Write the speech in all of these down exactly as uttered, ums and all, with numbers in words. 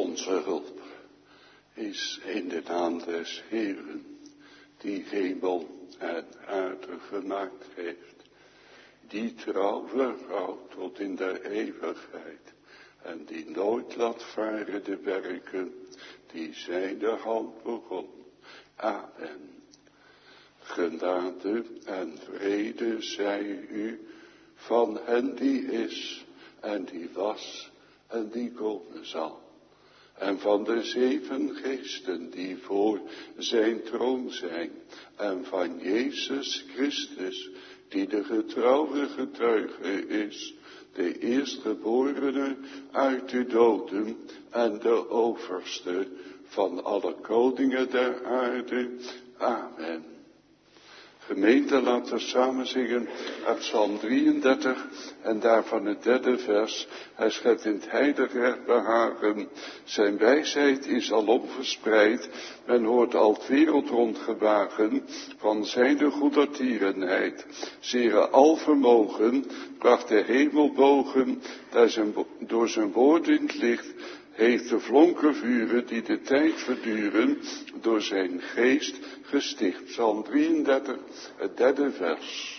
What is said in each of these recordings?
onze hulp is in de naam des Heeren, die hemel en aarde gemaakt heeft, die trouw verhoudt tot in de eeuwigheid en die nooit laat varen de werken die zijn de hand begon. Amen. Genade en vrede zij u van hen die is en die was en die komen zal. En van de zeven geesten die voor zijn troon zijn. En van Jezus Christus die de getrouwe getuige is. De eerstgeborene uit de doden en de overste van alle koningen der aarde. Amen. Gemeente, laten we samen zingen uit Psalm drieëndertig en daarvan het derde vers. Hij schept in het heilige recht behagen. Zijn wijsheid is alom verspreid. Men hoort al het wereld rondgewagen van zijn de goedertierenheid. Zere alvermogen bracht de hemelbogen daar zijn, door zijn woord in het licht. Heeft de flonken vuren die de tijd verduren door zijn geest gesticht. Psalm drieëndertig, het derde vers.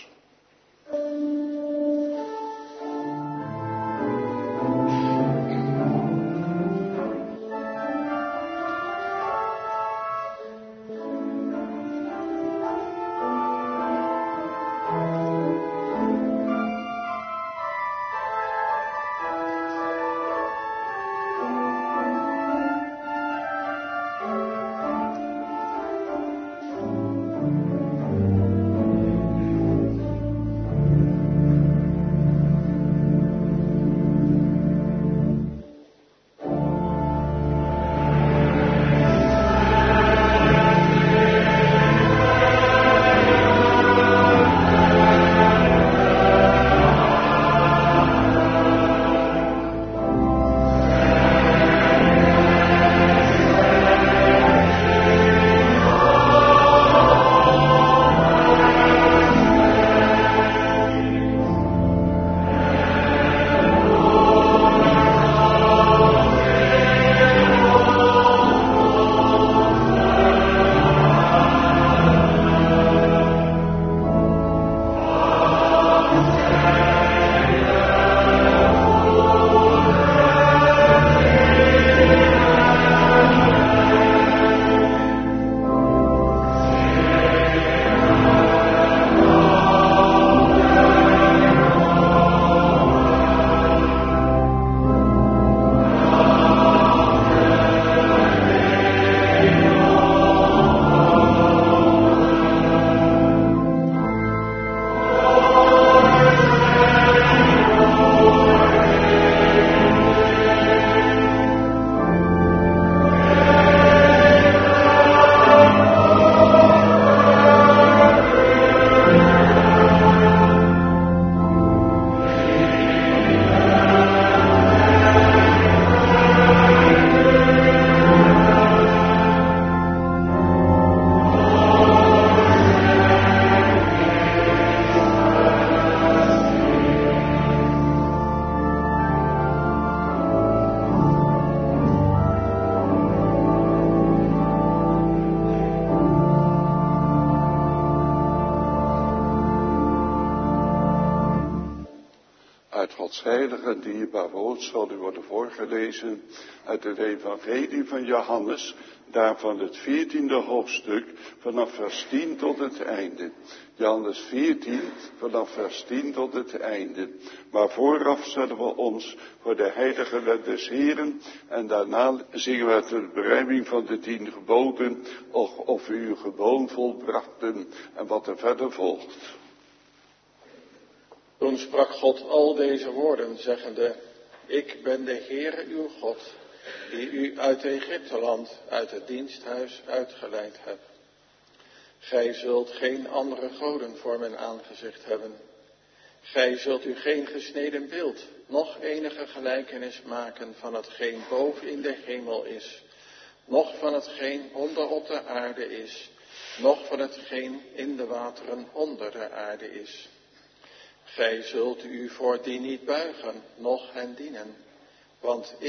Gods heilige en dierbaar woord zal u worden voorgelezen uit het evangelie van Johannes, daarvan het veertiende hoofdstuk, vanaf vers tien tot het einde. Johannes veertien, vanaf vers tien tot het einde. Maar vooraf stellen we ons voor de heilige wet des Heren en daarna zingen we uit de berijming van de tien geboden, of, of u uw gewoon volbrachten en wat er verder volgt. Toen sprak God al deze woorden, zeggende, ik ben de Heere uw God, die u uit Egypteland, uit het diensthuis uitgeleid hebt. Gij zult geen andere goden voor mijn aangezicht hebben. Gij zult u geen gesneden beeld, noch enige gelijkenis maken van hetgeen boven in de hemel is, noch van hetgeen onder op de aarde is, noch van hetgeen in de wateren onder de aarde is. Gij zult u voor die niet buigen, noch hen dienen, want ik,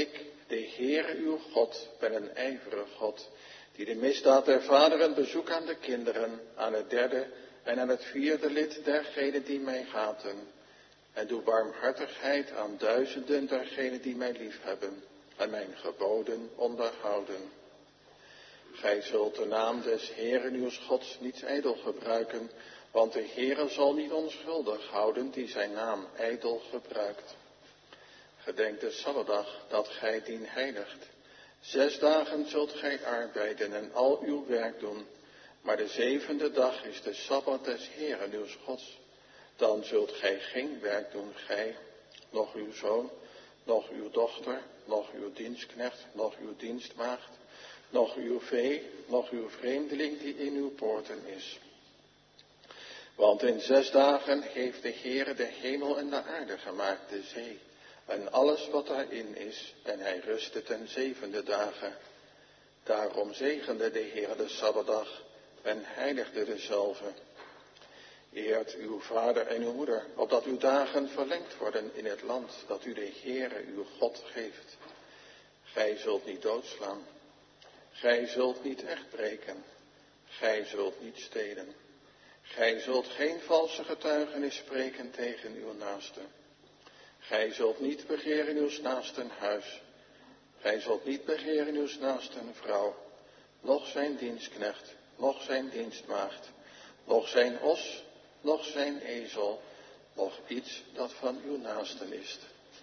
de Heere uw God, ben een ijverige God, die de misdaad der vaderen bezoekt aan de kinderen, aan het derde en aan het vierde lid dergenen die mij haten. En doe barmhartigheid aan duizenden dergenen die mij liefhebben en mijn geboden onderhouden. Gij zult de naam des Heeren uws Gods niet ijdel gebruiken, want de Heere zal niet onschuldig houden die zijn naam ijdel gebruikt. Gedenk de Sabbatdag dat gij dien heiligt. Zes dagen zult gij arbeiden en al uw werk doen, maar de zevende dag is de Sabbat des Heeren uws Gods. Dan zult gij geen werk doen, gij, noch uw zoon, noch uw dochter, noch uw dienstknecht, noch uw dienstmaagd, noch uw vee, noch uw vreemdeling die in uw poorten is. Want in zes dagen heeft de Heere de hemel en de aarde gemaakt, de zee, en alles wat daarin is, en hij rustte ten zevende dagen. Daarom zegende de Heere de Sabbatdag en heiligde dezelve. Eert uw vader en uw moeder, opdat uw dagen verlengd worden in het land dat u de Heere uw God geeft. Gij zult niet doodslaan. Gij zult niet echt breken. Gij zult niet stelen. Gij zult geen valse getuigenis spreken tegen uw naaste. Gij zult niet begeren uw naasten huis. Gij zult niet begeren uw naasten vrouw, noch zijn dienstknecht, noch zijn dienstmaagd, noch zijn os, noch zijn ezel, noch iets dat van uw naasten is.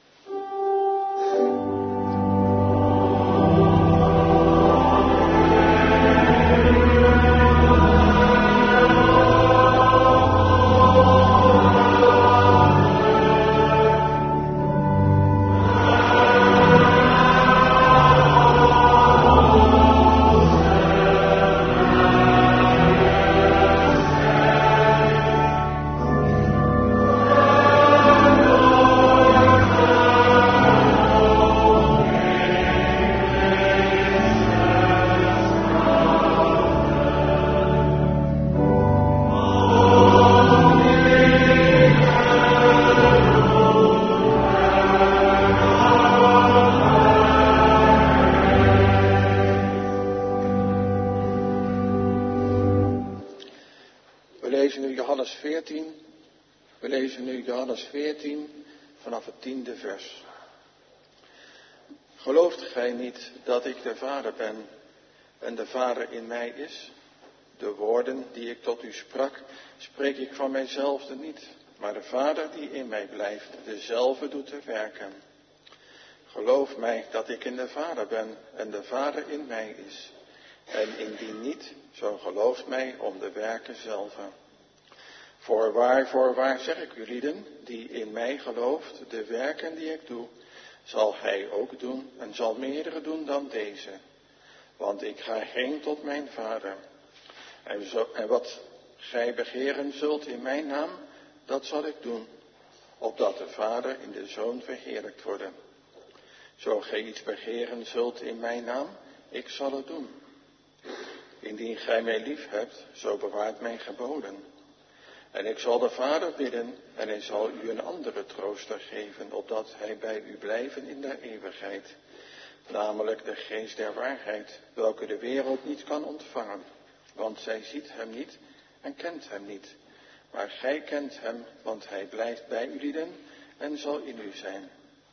veertien vanaf het tiende vers. Gelooft gij niet dat ik de Vader ben en de Vader in mij is? De woorden die ik tot u sprak, spreek ik van mijzelf niet, maar de Vader die in mij blijft, dezelfde doet te werken. Geloof mij dat ik in de Vader ben en de Vader in mij is. En indien niet, zo gelooft mij om de werken zelf. Voorwaar, voorwaar zeg ik u lieden, die in mij gelooft, de werken die ik doe, zal hij ook doen en zal meerdere doen dan deze. Want ik ga heen tot mijn Vader. En, zo, en wat gij begeren zult in mijn naam, dat zal ik doen, opdat de Vader in de Zoon verheerlijkt worden. Zo gij iets begeren zult in mijn naam, ik zal het doen. Indien gij mij lief hebt, zo bewaart mijn geboden. En ik zal de Vader bidden, en hij zal u een andere trooster geven, opdat hij bij u blijven in de eeuwigheid. Namelijk de geest der waarheid, welke de wereld niet kan ontvangen. Want zij ziet hem niet en kent hem niet. Maar gij kent hem, want hij blijft bij u lieden en zal in u zijn.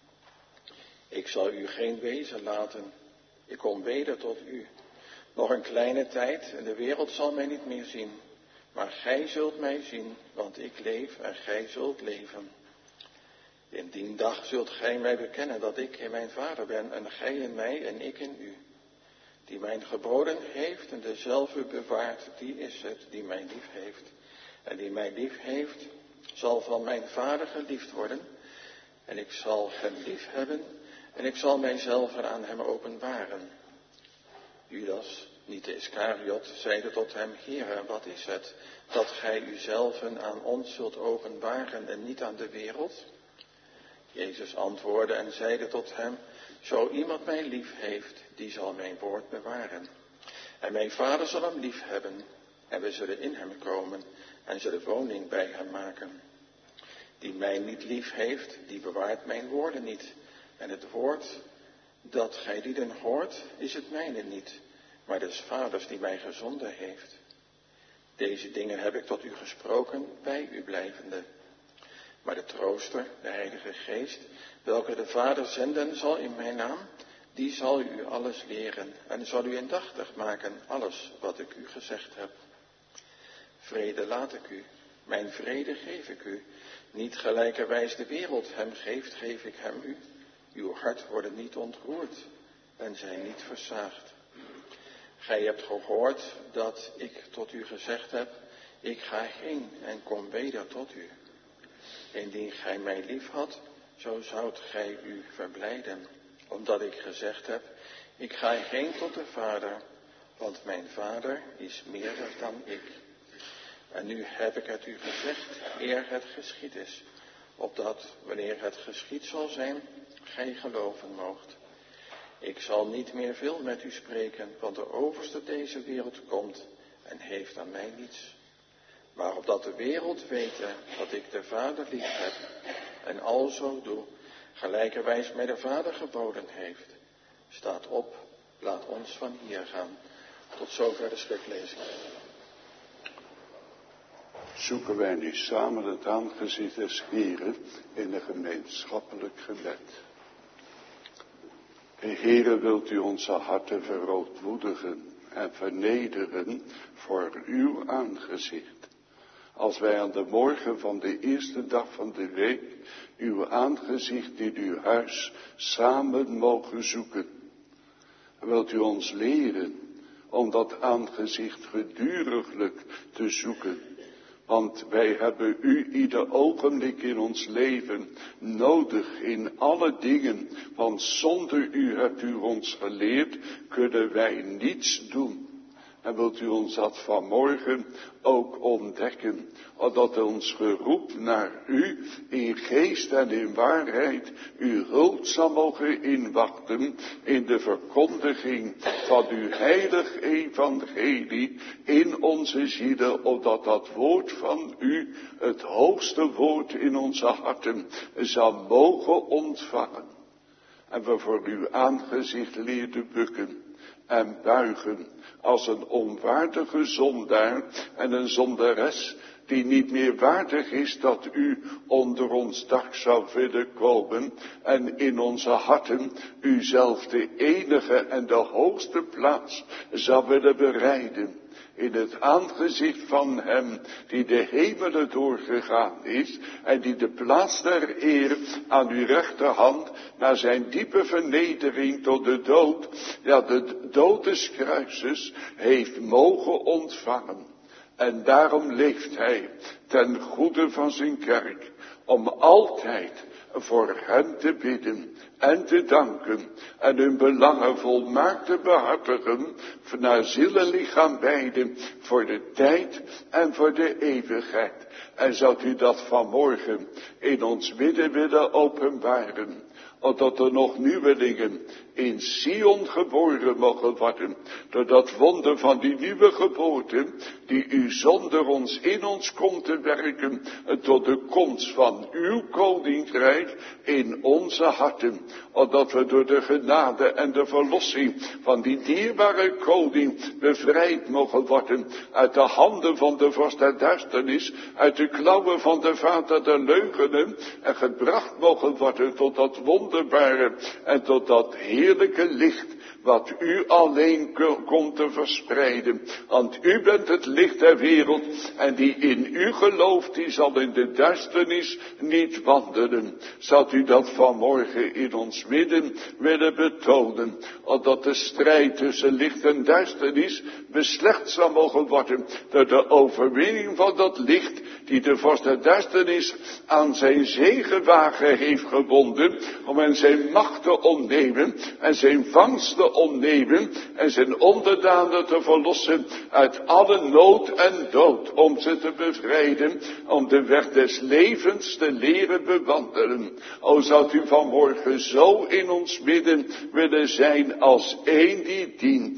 Ik zal u geen wezen laten. Ik kom weder tot u. Nog een kleine tijd en de wereld zal mij niet meer zien. Maar gij zult mij zien, want ik leef en gij zult leven. In die dag zult gij mij bekennen dat ik in mijn Vader ben en gij in mij en ik in u. Die mijn geboden heeft en dezelfde bewaart, die is het die mij lief heeft. En die mij lief heeft, zal van mijn Vader geliefd worden. En ik zal hem lief hebben en ik zal mijzelf aan hem openbaren. Judas, niet de Iskariot, zeide tot hem, Heere, wat is het, dat gij uzelven aan ons zult openbaren en niet aan de wereld? Jezus antwoordde en zeide tot hem, zo iemand mij lief heeft, die zal mijn woord bewaren. En mijn Vader zal hem lief hebben, en we zullen in hem komen en zullen woning bij hem maken. Die mij niet lief heeft, die bewaart mijn woorden niet. En het woord Dat gij lieden hoort, is het mijne niet, maar des Vaders die mij gezonden heeft. Deze dingen heb ik tot u gesproken, bij u blijvende. Maar de trooster, de Heilige Geest, welke de Vader zenden zal in mijn naam, die zal u alles leren en zal u indachtig maken alles wat ik u gezegd heb. Vrede laat ik u, mijn vrede geef ik u. Niet gelijkerwijs de wereld hem geeft, geef ik hem u. Uw hart wordt niet ontroerd en zij niet versaagd. Gij hebt gehoord dat ik tot u gezegd heb, ik ga heen en kom weder tot u. Indien gij mij lief had, zo zoudt gij u verblijden, omdat ik gezegd heb, ik ga heen tot de Vader, want mijn Vader is meerder dan ik. En nu heb ik het u gezegd, eer het geschied is, opdat, wanneer het geschied zal zijn, gij geloven moogt. Ik zal niet meer veel met u spreken, want de overste deze wereld komt en heeft aan mij niets. Maar opdat de wereld wete dat ik de Vader lief heb en alzo doe, gelijkerwijs mij de Vader geboden heeft. Staat op, laat ons van hier gaan. Tot zover de schriftlezing. Zoeken wij nu samen het aangezicht des Heren in een gemeenschappelijk gebed. Heere, wilt u onze harten verootmoedigen en vernederen voor uw aangezicht. Als wij aan de morgen van de eerste dag van de week uw aangezicht in uw huis samen mogen zoeken. Wilt u ons leren om dat aangezicht geduriglijk te zoeken. Want wij hebben u ieder ogenblik in ons leven nodig in alle dingen. Want zonder u hebt u ons geleerd, kunnen wij niets doen. En wilt u ons dat vanmorgen ook ontdekken, dat ons geroep naar u in geest en in waarheid uw hulp zal mogen inwachten in de verkondiging van uw heilig evangelie in onze zielen, opdat dat woord van u, het hoogste woord in onze harten, zal mogen ontvangen. En we voor uw aangezicht leerden bukken en buigen als een onwaardige zondaar en een zondares die niet meer waardig is dat u onder ons dak zou willen komen en in onze harten u zelf de enige en de hoogste plaats zou willen bereiden. In het aangezicht van hem die de hemelen doorgegaan is en die de plaats der eer aan uw rechterhand na zijn diepe vernedering tot de dood, ja de dood des kruises, heeft mogen ontvangen. En daarom leeft hij ten goede van zijn kerk om altijd voor hem te bidden en te danken en hun belangen volmaakt te behartigen naar ziel en lichaam beiden voor de tijd en voor de eeuwigheid. En zoudt u dat vanmorgen in ons midden willen openbaren, opdat er nog nieuwelingen in Sion geboren mogen worden, door dat wonder van die nieuwe geboorte, die u zonder ons in ons komt te werken, tot de komst van uw koninkrijk in onze harten, opdat we door de genade en de verlossing van die dierbare koning bevrijd mogen worden uit de handen van de vorst der duisternis, uit de klauwen van de vader der leugenen, en gebracht mogen worden tot dat wonderbare en tot dat heerlijke licht wat u alleen komt te verspreiden. Want u bent het licht der wereld en die in u gelooft, die zal in de duisternis niet wandelen. Zult u dat vanmorgen in ons midden willen betonen, opdat de strijd tussen licht en duisternis beslecht zal mogen worden door de overwinning van dat licht die de vorst der duisternis aan zijn zegenwagen heeft gebonden, om hem zijn macht te ontnemen en zijn vangst te ontnemen en zijn onderdanen te verlossen uit alle nood en dood, om ze te bevrijden, om de weg des levens te leren bewandelen. O, zou u vanmorgen zo in ons midden willen zijn als één die dient,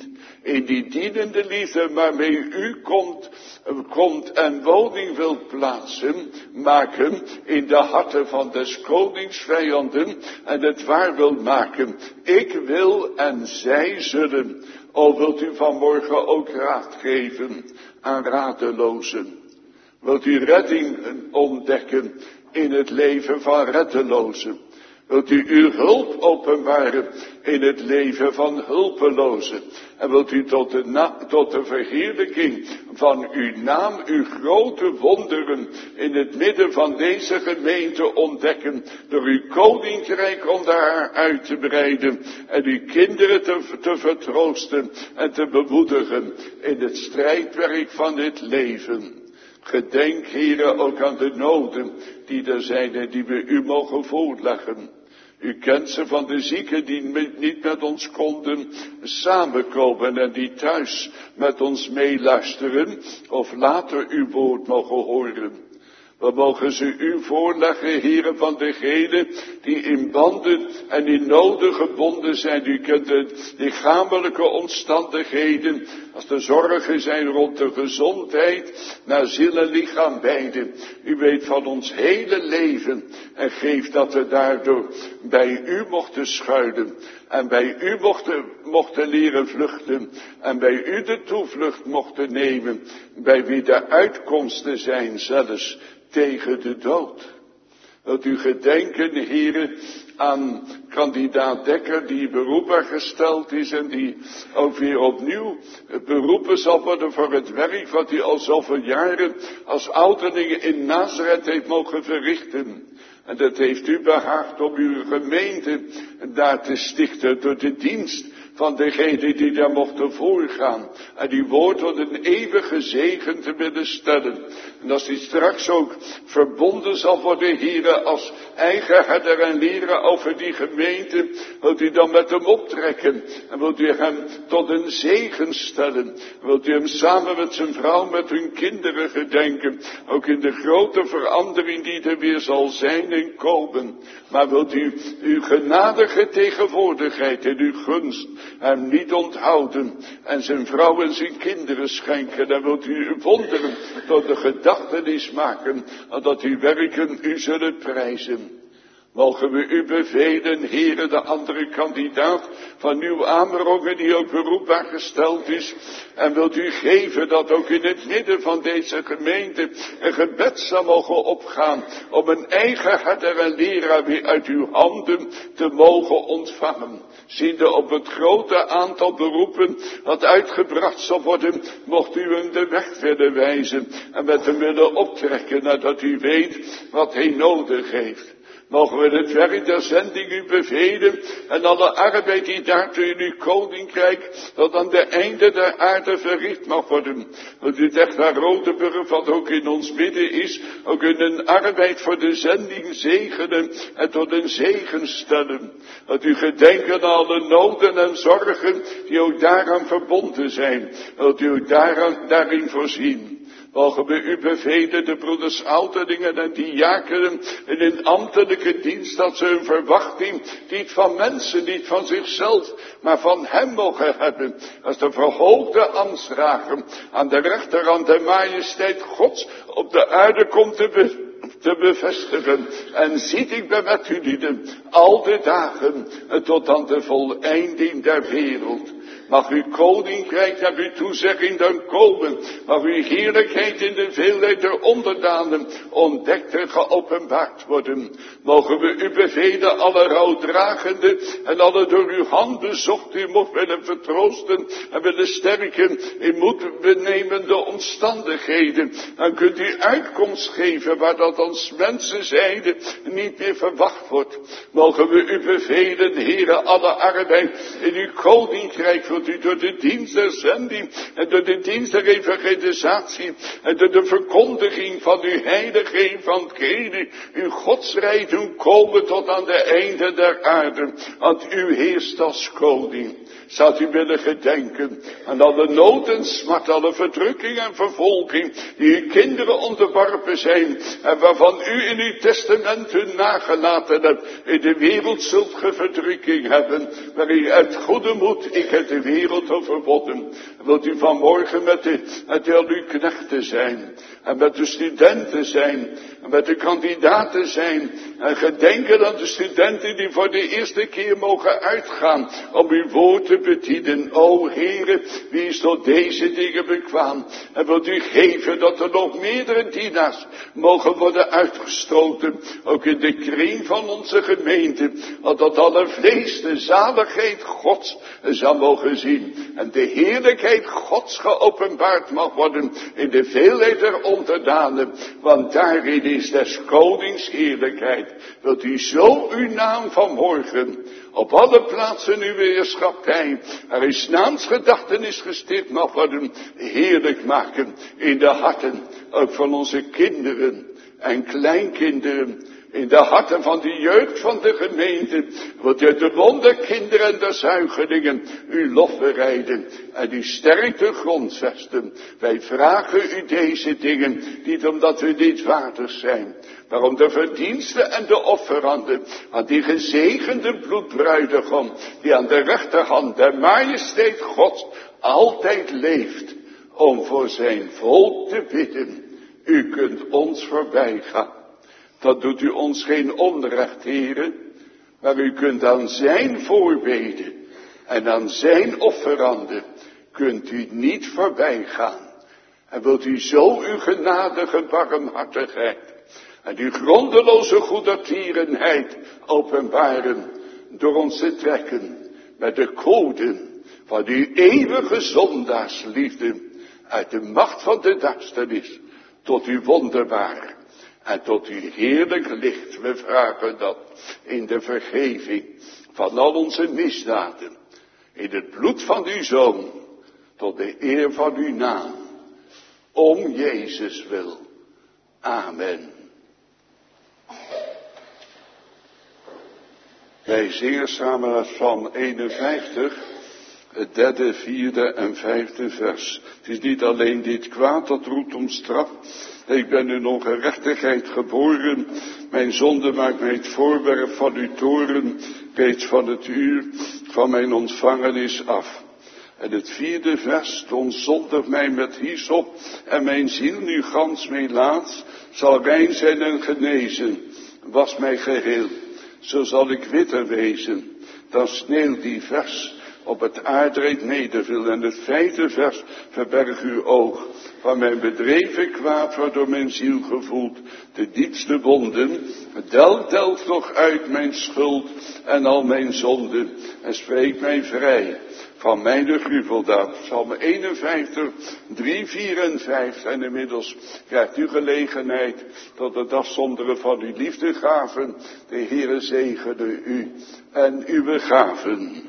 in die dienende liefde waarmee u komt, komt en woning wilt plaatsen, maken in de harten van des konings vijanden en het waar wilt maken. Ik wil en zij zullen. O, wilt u vanmorgen ook raad geven aan radelozen? Wilt u redding ontdekken in het leven van reddelozen? Wilt u uw hulp openbaren in het leven van hulpelozen? En wilt u tot de, na, tot de verheerlijking van uw naam, uw grote wonderen in het midden van deze gemeente ontdekken, door uw koninkrijk om daar uit te breiden en uw kinderen te, te vertroosten en te bemoedigen in het strijdwerk van dit leven. Gedenk, heren, ook aan de noden die er zijn en die we u mogen voorleggen. U kent ze van de zieken die niet met ons konden samenkomen en die thuis met ons meeluisteren of later uw woord mogen horen. We mogen ze u voorleggen, heren, van degenen die in banden en in noden gebonden zijn. U kent de lichamelijke omstandigheden, als de zorgen zijn rond de gezondheid, naar ziel en lichaam beide. U weet van ons hele leven en geeft dat we daardoor bij u mochten schuilen. En bij u mochten, mochten leren vluchten. En bij u de toevlucht mochten nemen. Bij wie de uitkomsten zijn zelfs tegen de dood. Wilt u gedenken, heren, aan kandidaat Dekker die beroepbaar gesteld is en die ook weer opnieuw beroepen zal worden voor het werk wat hij al zoveel jaren als ouderling in Nazareth heeft mogen verrichten. En dat heeft u behaagd om uw gemeente daar te stichten door de dienst van degenen die daar mochten voorgaan. En die woord tot een eeuwige zegen te willen stellen. En als die straks ook verbonden zal worden, heren, als eigen herder en leraar over die gemeente, wilt u dan met hem optrekken. En wilt u hem tot een zegen stellen. Wilt u hem samen met zijn vrouw, met hun kinderen gedenken. Ook in de grote verandering die er weer zal zijn en komen. Maar wilt u uw genadige tegenwoordigheid en uw gunst hem niet onthouden. En zijn vrouw en zijn kinderen schenken. Dan wilt u uw wonderen tot de gedachtenis maken. En dat uw werken u zullen prijzen. Mogen we u bevelen, heren, de andere kandidaat van uw Amerongen die ook beroepbaar gesteld is. En wilt u geven dat ook in het midden van deze gemeente een gebed zal mogen opgaan. Om een eigen herder en leraar weer uit uw handen te mogen ontvangen. Ziende op het grote aantal beroepen dat uitgebracht zal worden, mocht u hem de weg willen wijzen. En met hem willen optrekken nadat u weet wat hij nodig heeft. Mogen we het werk der zending u bevelen en alle arbeid die daartoe in uw koninkrijk tot aan de einde der aarde verricht mag worden. Want u zegt naar Rodeburg, wat ook in ons midden is, ook in een arbeid voor de zending zegenen en tot een zegen stellen. Dat u gedenken aan alle noden en zorgen die ook daaraan verbonden zijn. Dat u daaraan, daarin voorzien. Mogen we u bevelen, de broeders ouderlingen en diakenen in een ambtelijke dienst, dat ze een verwachting niet van mensen, niet van zichzelf, maar van hem mogen hebben. Als de verhoogde ambtsdrager aan de rechterhand der majesteit Gods op de aarde komt te be- te bevestigen. En ziet, ik ben met u lieden al de dagen tot aan de voleinding der wereld. Mag uw koninkrijk naar uw toezegging dan komen. Mag uw heerlijkheid in de veelheid der onderdanen ontdekt en geopenbaard worden. Mogen we u bevelen, alle rouwdragende en alle door uw hand bezocht u mocht willen vertroosten en willen sterken in moedbenemende omstandigheden. Dan kunt u uitkomst geven waar dat als mensenzijde niet meer verwacht wordt. Mogen we u bevelen, heren, alle arbeid in uw koninkrijk wilt u door de dienst der zending en door de dienst der evangelisatie en door de verkondiging van uw heilige evangelie, uw godsrijk doen komen tot aan de einde der aarde. Want u heerst als koning. Zou u willen gedenken aan alle nood en smart, alle verdrukking en vervolging die uw kinderen onderworpen zijn en waarvan u in uw testament hun nagelaten hebt. In de wereld zult ge verdrukking hebben, maar u uit goede moed, ik heb de wereld overwonnen. Wilt u vanmorgen met, de, met al uw knechten zijn. En met de studenten zijn. En met de kandidaten zijn. En gedenken aan de studenten die voor de eerste keer mogen uitgaan. Om uw woord te bedienen. O Heere, wie is tot deze dingen bekwaam. En wilt u geven dat er nog meerdere dienaars mogen worden uitgestoten. Ook in de kring van onze gemeente. Dat alle vlees de zaligheid Gods zal mogen zien. En de heerlijkheid Gods geopenbaard mag worden. In de veelheid der onderdanen. Want daarin is des konings heerlijkheid. Wilt u zo uw naam vanmorgen op alle plaatsen uw heerschappij, er is naamsgedachtenis gesticht mag worden, heerlijk maken in de harten, ook van onze kinderen en kleinkinderen, in de harten van de jeugd van de gemeente, wilt u de wonderkinderen en de zuigelingen uw lof bereiden en uw sterkte grondvesten. Wij vragen u deze dingen, niet omdat we niet waardig zijn, maar om de verdiensten en de offeranden aan die gezegende bloedbruidegom, die aan de rechterhand der majesteit Gods altijd leeft, om voor zijn volk te bidden. U kunt ons voorbij gaan. Dat doet u ons geen onrecht, Heere, maar u kunt aan zijn voorbeden en aan zijn offeranden, kunt u niet voorbij gaan. En wilt u zo uw genadige barmhartigheid en uw grondeloze goedertierenheid openbaren door ons te trekken met de koden van uw eeuwige zondaarsliefde uit de macht van de duisternis tot uw wonderbaar en tot uw heerlijk licht. We vragen dat in de vergeving van al onze misdaden, in het bloed van uw Zoon, tot de eer van uw naam, om Jezus wil. Amen. Wij zingen samen uit Psalm eenenvijftig, het derde, vierde en vijfde vers. Het is niet alleen dit kwaad dat roept om straf. Ik ben in ongerechtigheid geboren. Mijn zonde maakt mij het voorwerp van uw toorn, reeds van het uur van mijn ontvangenis af. En het vierde vers, ontzondig mij met hyssop en mijn ziel nu gans meelaat, zal rein zijn en genezen. Was mij geheel, zo zal ik witter wezen dan sneeuw die vers op het aardreed nederviel. En het vijfde vers, verberg uw oog van mijn bedreven kwaad, waardoor mijn ziel gevoelt de diepste wonden. Delft, delft toch uit mijn schuld en al mijn zonden en spreek mij vrij van mijn gruweldaad. Psalm eenenvijftig, drie, vier en vijf. En inmiddels krijgt u gelegenheid tot het afzonderen van uw liefdegaven. De Heere zegene u en uw gaven.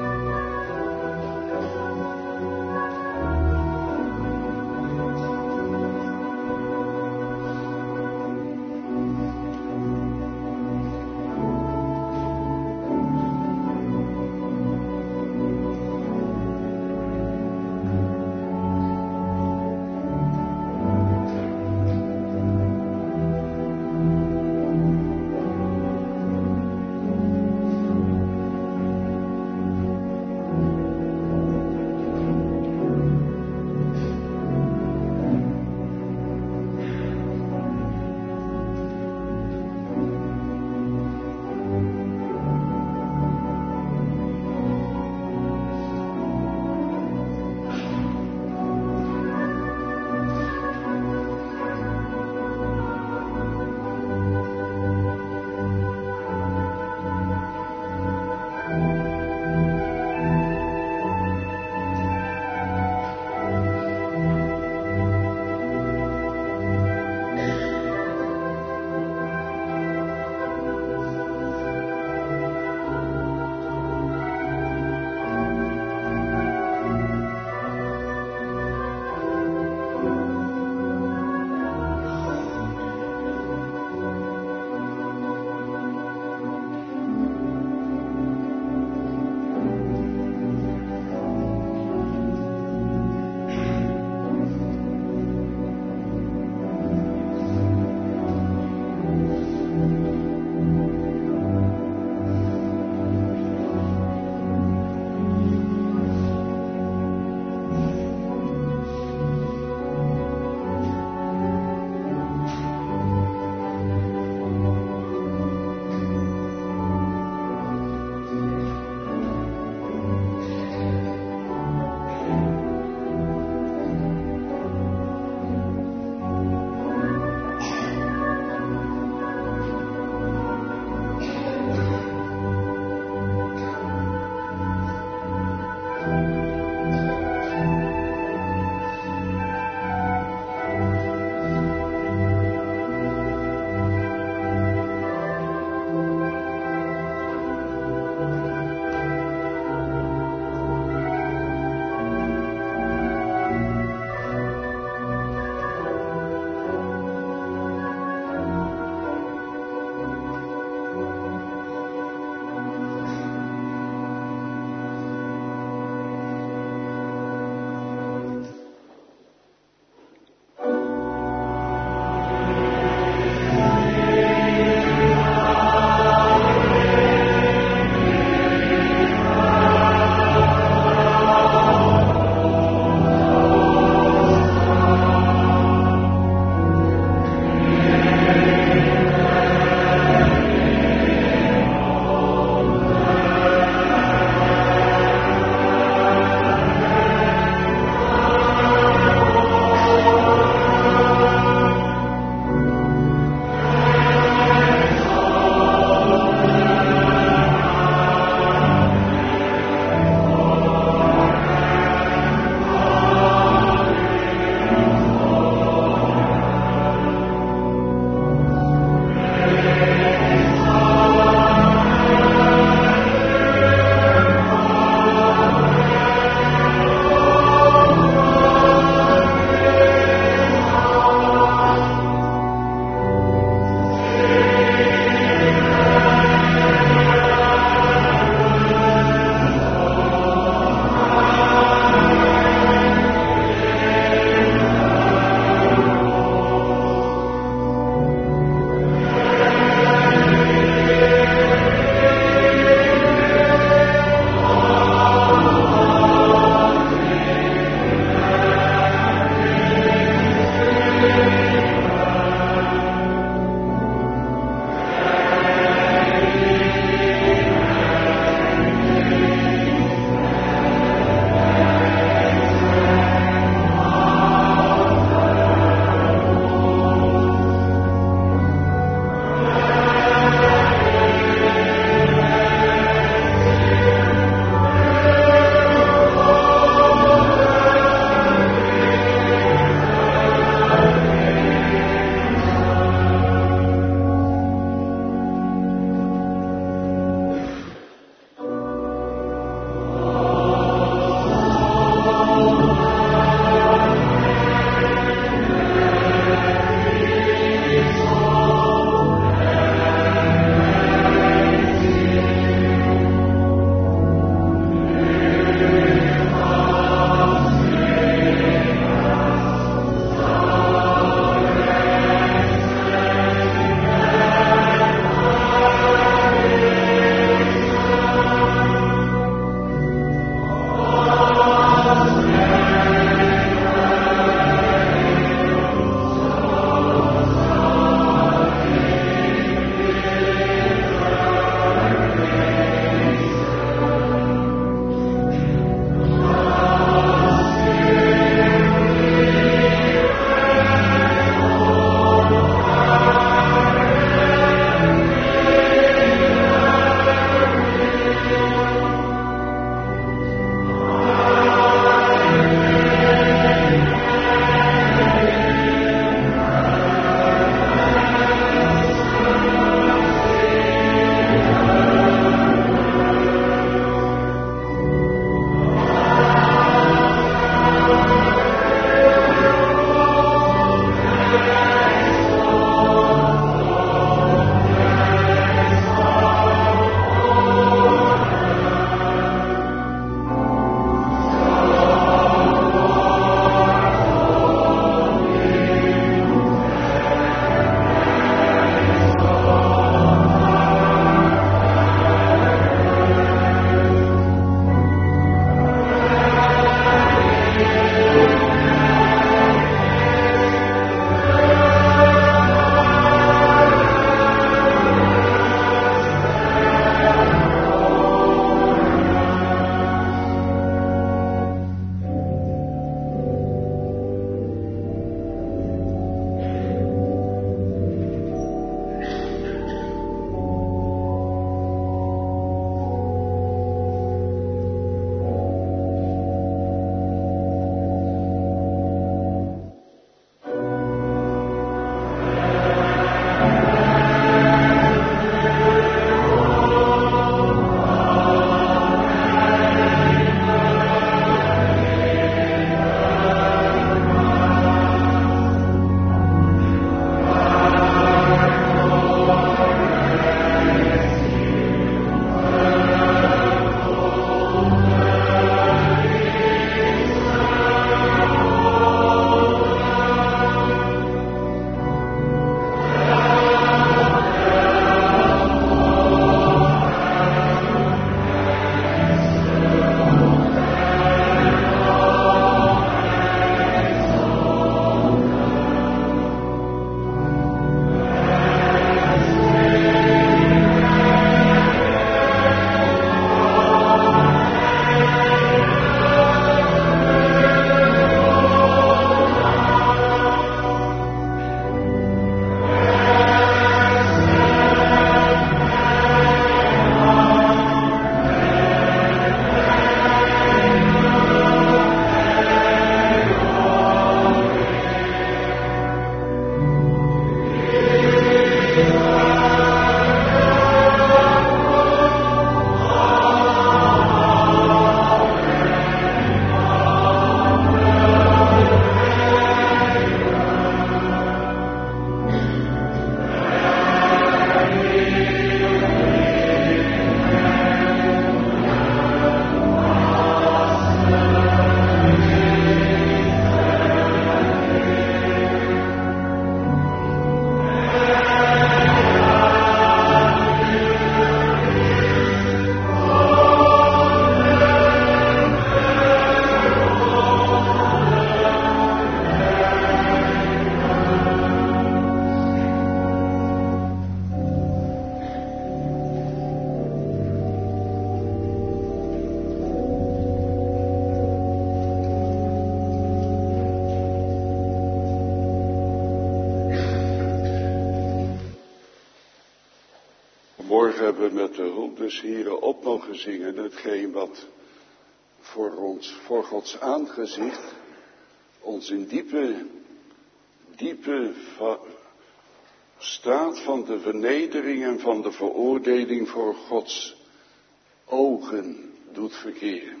Vanmorgen hebben we met de hulp des Heren op mogen zingen hetgeen wat voor ons, voor Gods aangezicht, ons in diepe, diepe va- staat van de vernedering en van de veroordeling voor Gods ogen doet verkeren.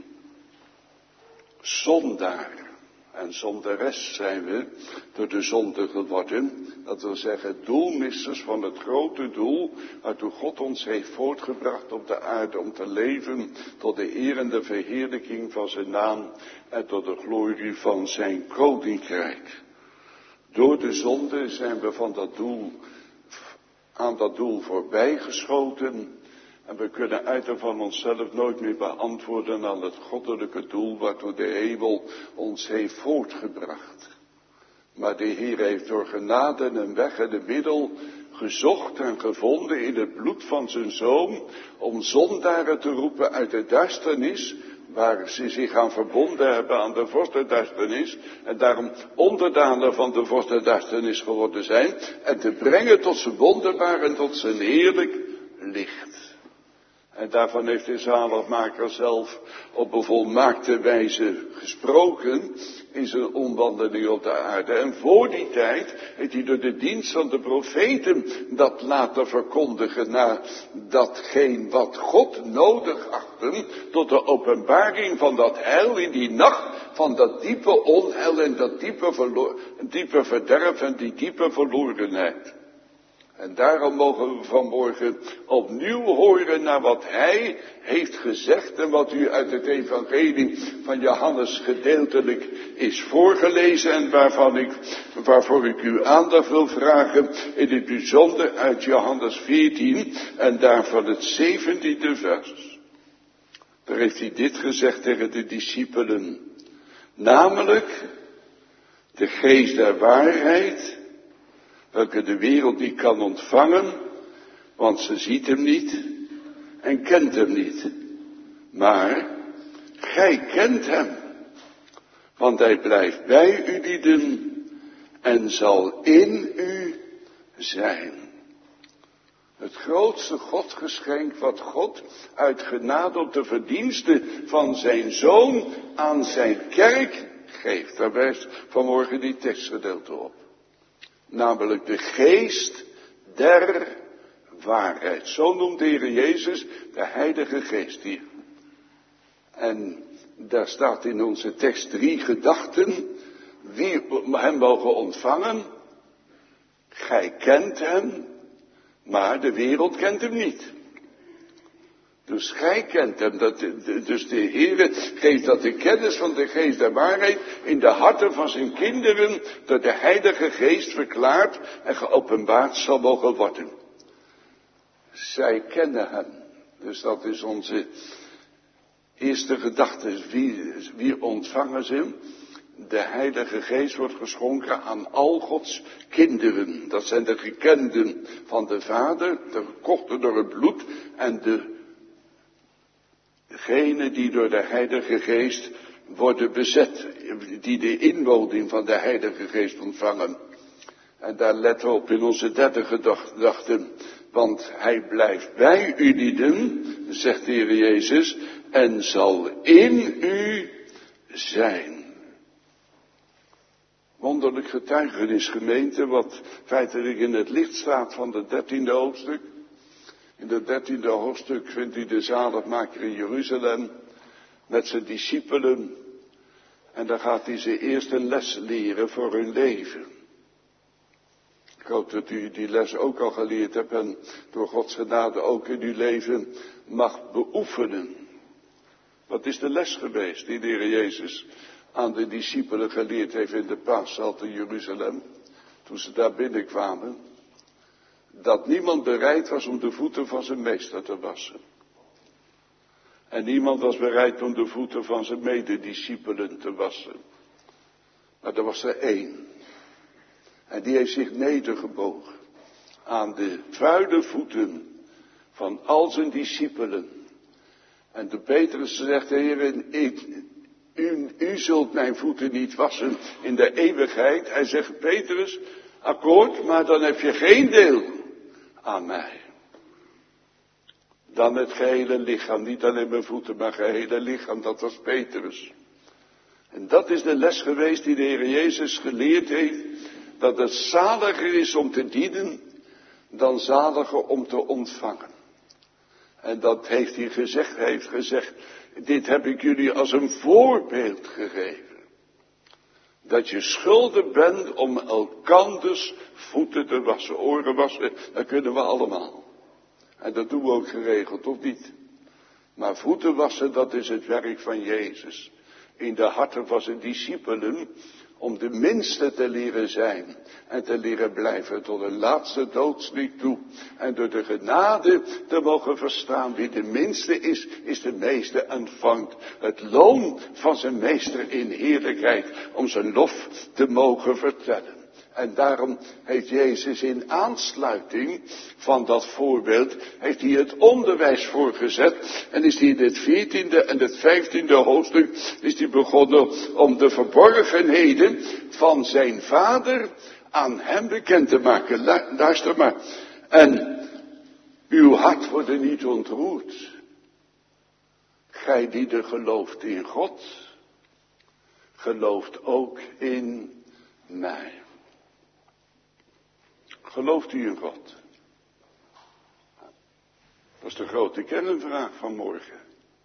Zondaar en zondares zijn we door de zonde geworden. Dat wil zeggen doelmissers van het grote doel waartoe God ons heeft voortgebracht op de aarde om te leven tot de eer en de verheerlijking van zijn naam en tot de glorie van zijn koninkrijk. Door de zonde zijn we van dat doel, aan dat doel voorbijgeschoten. En we kunnen uit en van onszelf nooit meer beantwoorden aan het goddelijke doel waartoe de hemel ons heeft voortgebracht. Maar de Heer heeft door genade een weg en een middel gezocht en gevonden in het bloed van zijn Zoon, om zondaren te roepen uit de duisternis, waar ze zich aan verbonden hebben aan de vorst der duisternis, en daarom onderdanen van de vorst der duisternis geworden zijn, en te brengen tot zijn wonderbaar en tot zijn heerlijk licht. En daarvan heeft de zaligmaker zelf op een volmaakte wijze gesproken in zijn omwandeling op de aarde. En voor die tijd heeft hij door de dienst van de profeten dat laten verkondigen naar datgene wat God nodig achtte tot de openbaring van dat heil in die nacht van dat diepe onheil en dat diepe, verlo- diepe verderf en die diepe verlorenheid. En daarom mogen we vanmorgen opnieuw horen naar wat hij heeft gezegd en wat u uit het evangelie van Johannes gedeeltelijk is voorgelezen en waarvan ik, waarvoor ik uw aandacht wil vragen in het bijzonder uit Johannes veertien en daarvan het zeventiende vers. Daar heeft hij dit gezegd tegen de discipelen, namelijk de geest der waarheid, welke de wereld niet kan ontvangen, want ze ziet hem niet en kent hem niet. Maar gij kent hem, want hij blijft bij u lieden en zal in u zijn. Het grootste Godgeschenk wat God uit genade op de verdiensten van zijn Zoon aan zijn kerk geeft. Daar wijst vanmorgen die tekstgedeelte op. Namelijk de geest der waarheid. Zo noemt de Heer Jezus de Heilige Geest hier. En daar staat in onze tekst drie gedachten. Wie hem mogen ontvangen? Gij kent hem, maar de wereld kent hem niet. Dus gij kent hem, dat, dus de Heer geeft dat de kennis van de geest der waarheid in de harten van zijn kinderen door de Heilige Geest verklaard en geopenbaard zal mogen worden. Zij kennen hem. Dus dat is onze eerste gedachte. Wie, wie ontvangen ze hem? De Heilige Geest wordt geschonken aan al Gods kinderen. Dat zijn de gekenden van de Vader, de gekochten door het bloed en de Degenen die door de Heilige Geest worden bezet, die de inwoning van de Heilige Geest ontvangen. En daar letten we op in onze derde gedachte, want hij blijft bij u lieden, zegt de Heer Jezus, en zal in u zijn. Wonderlijk getuigenis, gemeente, wat feitelijk in het licht staat van het dertiende hoofdstuk. In het dertiende hoofdstuk vindt u de zaligmaker in Jeruzalem met zijn discipelen. En dan gaat hij ze eerst een les leren voor hun leven. Ik hoop dat u die les ook al geleerd hebt en door Gods genade ook in uw leven mag beoefenen. Wat is de les geweest die de Heer Jezus aan de discipelen geleerd heeft in de Paaszal in Jeruzalem, toen ze daar binnenkwamen? Dat niemand bereid was om de voeten van zijn meester te wassen. En niemand was bereid om de voeten van zijn medediscipelen te wassen. Maar er was er één. En die heeft zich nedergebogen aan de vuile voeten van al zijn discipelen. En de Petrus zegt, Heer, u, u zult mijn voeten niet wassen in de eeuwigheid. Hij zegt, Petrus, akkoord, maar dan heb je geen deel aan mij. dan het gehele lichaam. Niet alleen mijn voeten, maar het gehele lichaam. Dat was Petrus. En dat is de les geweest die de Heer Jezus geleerd heeft. Dat het zaliger is om te dienen dan zaliger om te ontvangen. En dat heeft hij gezegd. Hij heeft gezegd, dit heb ik jullie als een voorbeeld gegeven. Dat je schuldig bent om elkanders voeten te wassen, oren wassen, dat kunnen we allemaal. En dat doen we ook geregeld, of niet? Maar voeten wassen, dat is het werk van Jezus. In de harten van zijn discipelen, om de minste te leren zijn en te leren blijven tot de laatste doodslied toe. En door de genade te mogen verstaan wie de minste is, is de meeste en vangt het loon van zijn meester in heerlijkheid om zijn lof te mogen vertellen. En daarom heeft Jezus in aansluiting van dat voorbeeld, heeft hij het onderwijs voorgezet. En is hij in het veertiende en het vijftiende hoofdstuk, is hij begonnen om de verborgenheden van zijn vader aan hem bekend te maken. Luister maar. En uw hart wordt niet ontroerd. Gij die er gelooft in God, gelooft ook in mij. Gelooft u in God? Dat is de grote kernvraag van morgen.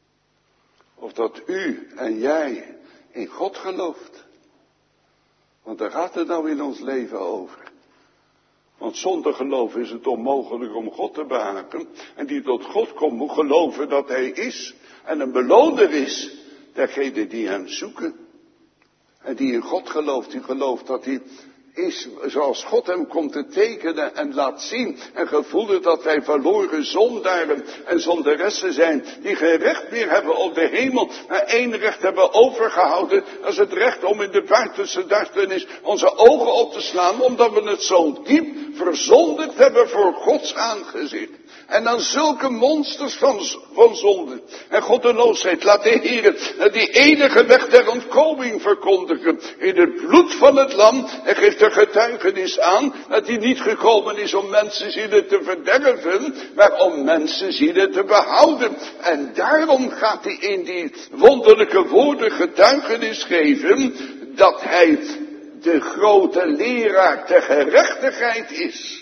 Of dat u en jij in God gelooft. Want daar gaat het nou in ons leven over. Want zonder geloof is het onmogelijk om God te behagen. En die tot God komt moet geloven dat hij is. En een beloner is degene die hem zoeken. En die in God gelooft, die gelooft dat hij is zoals God hem komt te tekenen en laat zien en gevoelen dat wij verloren zondaren en zondaressen zijn die geen recht meer hebben op de hemel, maar één recht hebben overgehouden, dat is het recht om in de buitenste duisternis onze ogen op te slaan, omdat we het zo diep verzondigd hebben voor Gods aangezicht. En dan zulke monsters van, van zonde en goddeloosheid. Laat de Heer die enige weg der ontkoming verkondigen in het bloed van het lam. En geeft er getuigenis aan dat hij niet gekomen is om mensenzielen te verderven, maar om mensenzielen te behouden. En daarom gaat hij in die wonderlijke woorden getuigenis geven dat hij de grote leraar der gerechtigheid is.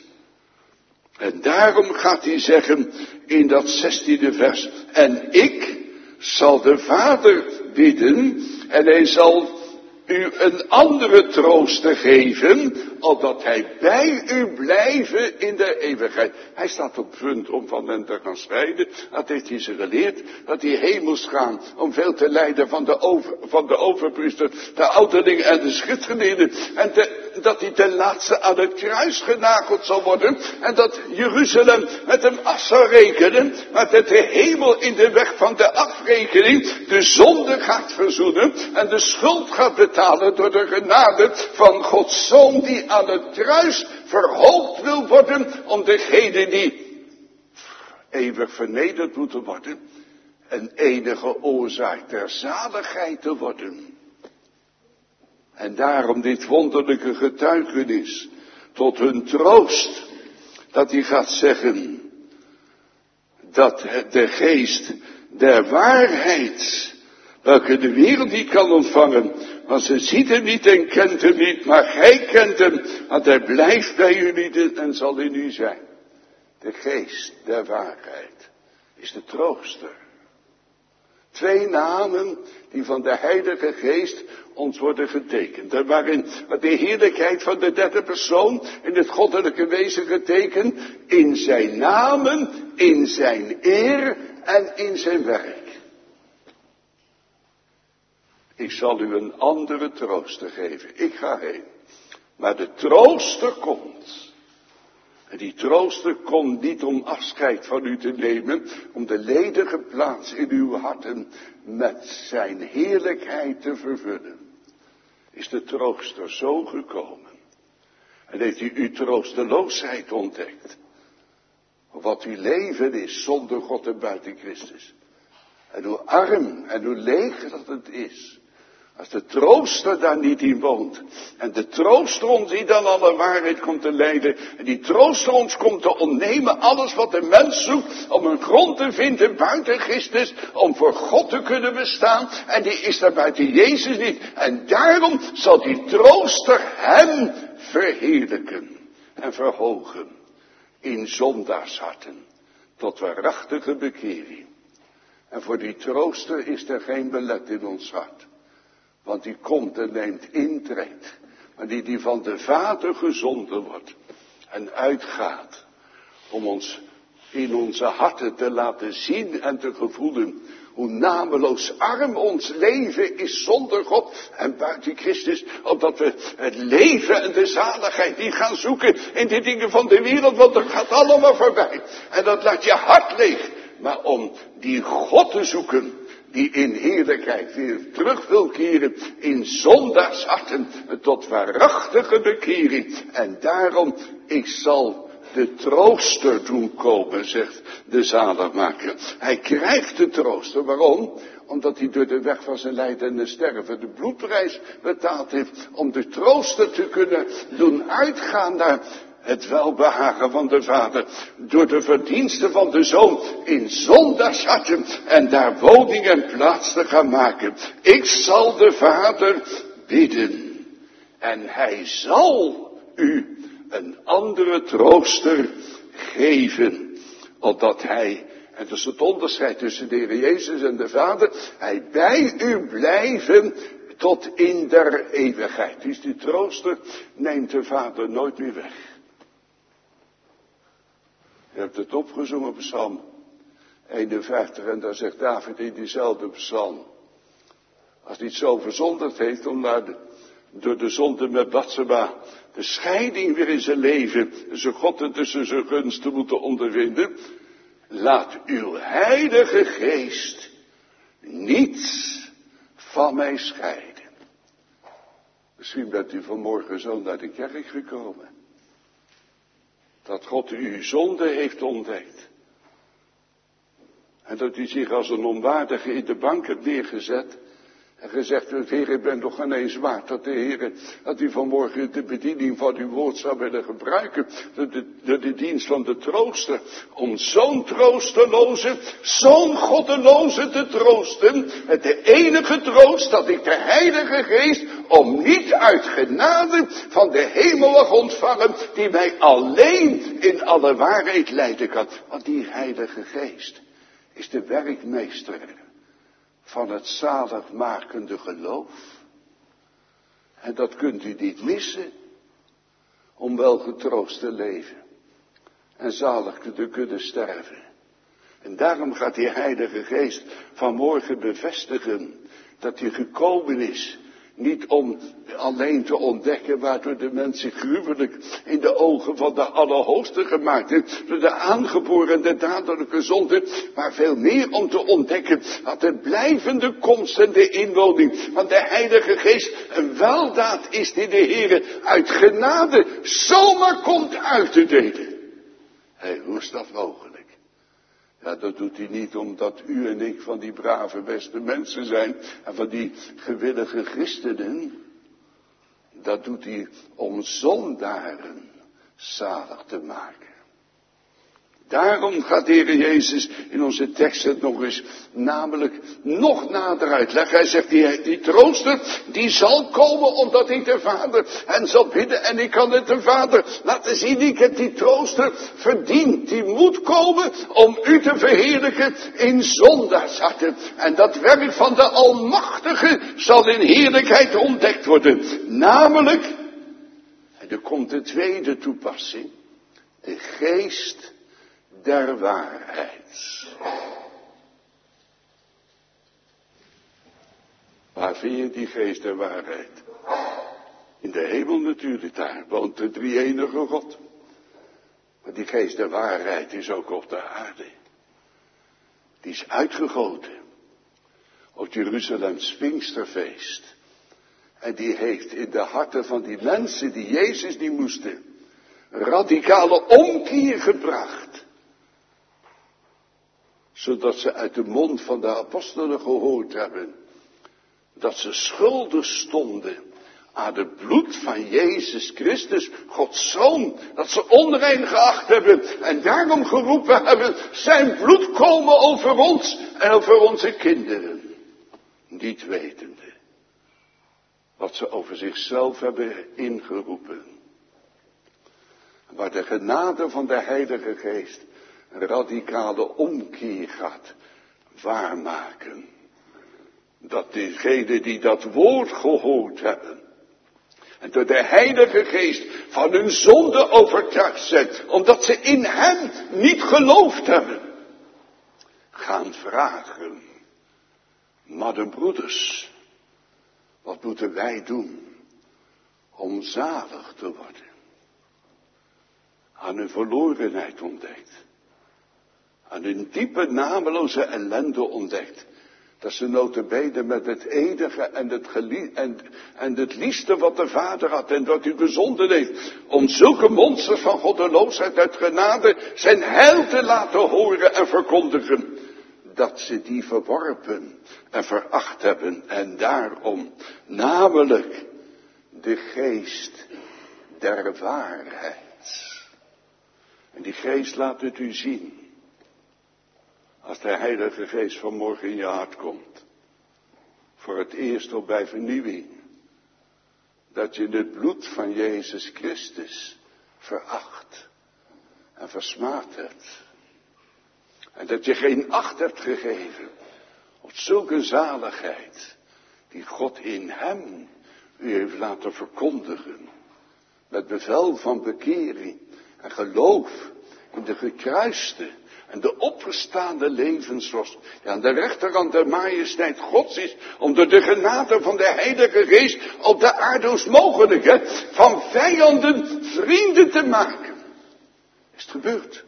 En daarom gaat hij zeggen in dat zestiende vers, en ik zal de Vader bidden en hij zal u een andere trooster geven, opdat hij bij u blijven in de eeuwigheid. Hij staat op punt om van hen te gaan scheiden. Dat heeft hij ze geleerd, dat hij heen moest gaan om veel te lijden van de, over, van de overpriester, de ouderling en de schriftgeleerden. En te, dat hij ten laatste aan het kruis genageld zal worden. En dat Jeruzalem met hem af zal rekenen. Maar dat de hemel in de weg van de afrekening de zonde gaat verzoenen. En de schuld gaat betalen door de genade van Gods Zoon die aan het kruis verhoogd wil worden. Om degene die eeuwig vernederd moeten worden. Een enige oorzaak der zaligheid te worden. En daarom dit wonderlijke getuigenis tot hun troost, dat hij gaat zeggen, dat de geest der waarheid, welke de wereld niet kan ontvangen, want ze ziet hem niet en kent hem niet, maar gij kent hem, want hij blijft bij jullie en zal in u zijn. De geest der waarheid is de trooster. Twee namen die van de Heilige Geest ons worden getekend. En waarin de heerlijkheid van de derde persoon in het goddelijke wezen getekend. In zijn namen, in zijn eer en in zijn werk. Ik zal u een andere trooster geven. Ik ga heen. Maar de trooster komt. En die trooster komt niet om afscheid van u te nemen, om de ledige plaats in uw harten met zijn heerlijkheid te vervullen. Is de trooster zo gekomen. En heeft u uw troosteloosheid ontdekt. Wat uw leven is zonder God en buiten Christus. En hoe arm en hoe leeg dat het is. Als de trooster daar niet in woont. En de trooster ons die dan alle waarheid komt te leiden. En die trooster ons komt te ontnemen alles wat de mens zoekt. Om een grond te vinden buiten Christus. Om voor God te kunnen bestaan. En die is daar buiten Jezus niet. En daarom zal die trooster hem verheerlijken. En verhogen. In zondaarsharten. Tot waarachtige bekering. En voor die trooster is er geen belet in ons hart. Want die komt en neemt intrek. Maar die die van de Vader gezonden wordt. En uitgaat. Om ons in onze harten te laten zien en te gevoelen. Hoe nameloos arm ons leven is zonder God en buiten Christus. Opdat we het leven en de zaligheid niet gaan zoeken in de dingen van de wereld. Want dat gaat allemaal voorbij. En dat laat je hart leeg. Maar om die God te zoeken. Die in heerlijkheid weer terug wil keren in zondagsharten tot waarachtige bekering. En daarom, ik zal de trooster doen komen, zegt de zaligmaker. Hij krijgt de trooster, waarom? Omdat hij door de weg van zijn lijden en sterven de bloedprijs betaald heeft. Om de trooster te kunnen doen uitgaan naar het welbehagen van de Vader. Door de verdiensten van de Zoon in zondagsharten. En daar woning en plaats te gaan maken. Ik zal de Vader bidden. En hij zal u een andere trooster geven. Opdat hij, en dat is het onderscheid tussen de Heer Jezus en de Vader. Hij bij u blijven tot in der eeuwigheid. Dus die trooster neemt de Vader nooit meer weg. Je hebt het opgezongen op Psalm eenenvijftig en daar zegt David in diezelfde psalm. Als hij het zo verzonderd heeft om naar de, door de zonde met Batseba de scheiding weer in zijn leven, zijn God en tussen zijn gunst te moeten ondervinden. Laat uw heilige geest niets van mij scheiden. Misschien bent u vanmorgen zo naar de kerk gekomen. Dat God uw zonde heeft ontdekt. En dat u zich als een onwaardige in de bank hebt neergezet. En gezegd, Heer, ik ben nog geen eens waard dat de Heer, dat u vanmorgen de bediening van uw woord zou willen gebruiken. De, de, de, de dienst van de trooster. Om zo'n troosteloze, zo'n goddeloze te troosten. Het de enige troost dat ik de Heilige Geest, om niet uit genade van de hemel mag ontvangen, die mij alleen in alle waarheid leiden kan. Want die Heilige Geest is de werkmeester van het zaligmakende geloof. En dat kunt u niet missen. Om wel getroost te leven. En zalig te kunnen sterven. En daarom gaat die Heilige Geest vanmorgen bevestigen. Dat hij gekomen is. Niet om alleen te ontdekken waardoor de mens zich gruwelijk in de ogen van de Allerhoogste gemaakt heeft. Door de aangeboren en de dadelijke zonde. Maar veel meer om te ontdekken dat de blijvende komst en de inwoning van de Heilige Geest een weldaad is die de Heer uit genade zomaar komt uit te delen. Hé, hoe is dat mogelijk? Ja, dat doet hij niet omdat u en ik van die brave beste mensen zijn en van die gewillige christenen. Dat doet hij om zondaren zalig te maken. Daarom gaat de Heer Jezus in onze tekst het nog eens namelijk nog nader uitleggen. Hij zegt, die, die trooster, die zal komen omdat ik de Vader hen zal bidden. En ik kan het de Vader laten zien, ik heb die trooster verdiend. Die moet komen om u te verheerlijken in zondagsharten. En dat werk van de Almachtige zal in heerlijkheid ontdekt worden. Namelijk, en er komt de tweede toepassing, de geest der waarheid. Waar vind je die geest der waarheid? In de hemel natuurlijk, daar woont de drie-enige God. Maar die geest der waarheid is ook op de aarde. Die is uitgegoten op Jeruzalems Pinksterfeest. En die heeft in de harten van die mensen die Jezus niet moesten, radicale omkeer gebracht. Zodat ze uit de mond van de apostelen gehoord hebben dat ze schuldig stonden aan het bloed van Jezus Christus, Gods Zoon, dat ze onrein geacht hebben en daarom geroepen hebben, zijn bloed komen over ons en over onze kinderen. Niet wetende wat ze over zichzelf hebben ingeroepen. Waar de genade van de Heilige Geest een radicale omkeer gaat waarmaken. Dat diegenen die dat woord gehoord hebben en door de Heilige Geest van hun zonde overtuigd zijn, omdat ze in hem niet geloofd hebben, gaan vragen, maar de broeders, wat moeten wij doen om zalig te worden? Aan hun verlorenheid ontdekt, aan hun diepe nameloze ellende ontdekt, dat ze nota bene met het enige en het, gelie- en, en het liefste wat de Vader had en wat u gezonden heeft, om zulke monsters van goddeloosheid uit genade zijn heil te laten horen en verkondigen, dat ze die verworpen en veracht hebben en daarom, namelijk de geest der waarheid. En die geest laat het u zien. Als de Heilige Geest vanmorgen in je hart komt. Voor het eerst op bij vernieuwing. Dat je het bloed van Jezus Christus veracht. En versmaad hebt. En dat je geen acht hebt gegeven. Op zulke zaligheid. Die God in hem u heeft laten verkondigen. Met bevel van bekering. En geloof in de gekruiste en de opgestaande levensrost, die aan de rechterhand der majesteit Gods is, om door de genade van de Heilige Geest op de aarde ons mogelijke van vijanden vrienden te maken. Is het gebeurd?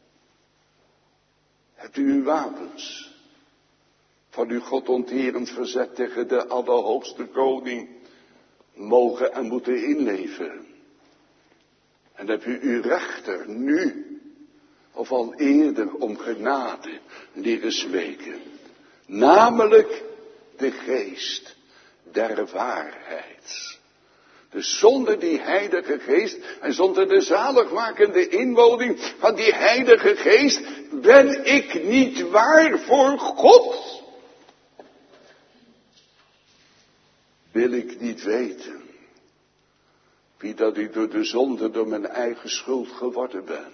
Hebt u uw wapens van uw God onterend verzet tegen de Allerhoogste Koning mogen en moeten inleveren? En heb u uw rechter nu, of al eerder, om genade leren smeken. Namelijk de geest der waarheid. Dus zonder die Heilige Geest en zonder de zaligmakende inwoning van die Heilige Geest ben ik niet waar voor God. Wil ik niet weten wie dat ik door de zonde, door mijn eigen schuld geworden ben.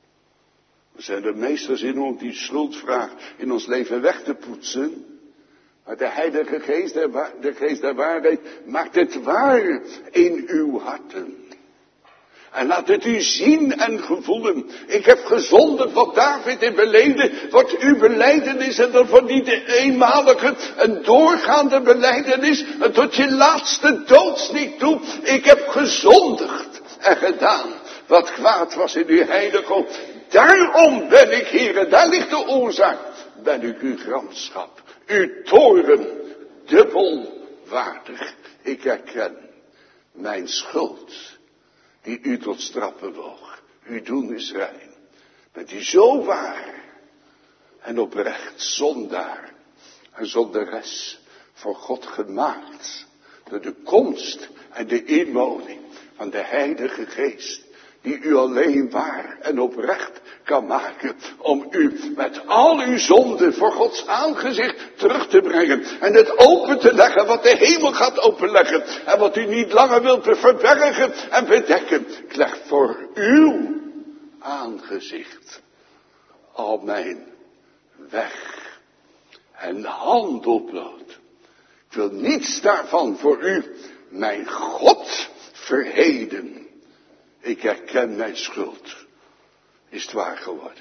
We zijn de meesters in om die schuldvraag in ons leven weg te poetsen. Maar de Heilige Geest, de, de Geest der waarheid, maakt het waar in uw harten. En laat het u zien en gevoelen. Ik heb gezondigd wat David in beleden, wat uw belijdenis en dan van niet de eenmalige, een doorgaande belijdenis, en tot je laatste doodsnik toe. Ik heb gezondigd en gedaan wat kwaad was in uw heilige. Daarom ben ik hier, en daar ligt de oorzaak, ben ik uw gramschap, uw toorn, dubbel waardig. Ik herken mijn schuld, die u tot straf bewoog. Uw doen is rein. Bent u zo waar en oprecht zondaar en zondares voor God gemaakt. Door de komst en de inwoning van de Heilige Geest. Die u alleen waar en oprecht kan maken. Om u met al uw zonden voor Gods aangezicht terug te brengen. En het open te leggen wat de hemel gaat openleggen. En wat u niet langer wilt verbergen en bedekken. Ik leg voor uw aangezicht al mijn weg en handel bloot. Ik wil niets daarvan voor u, mijn God, verheden. Ik herken mijn schuld. Is het waar geworden?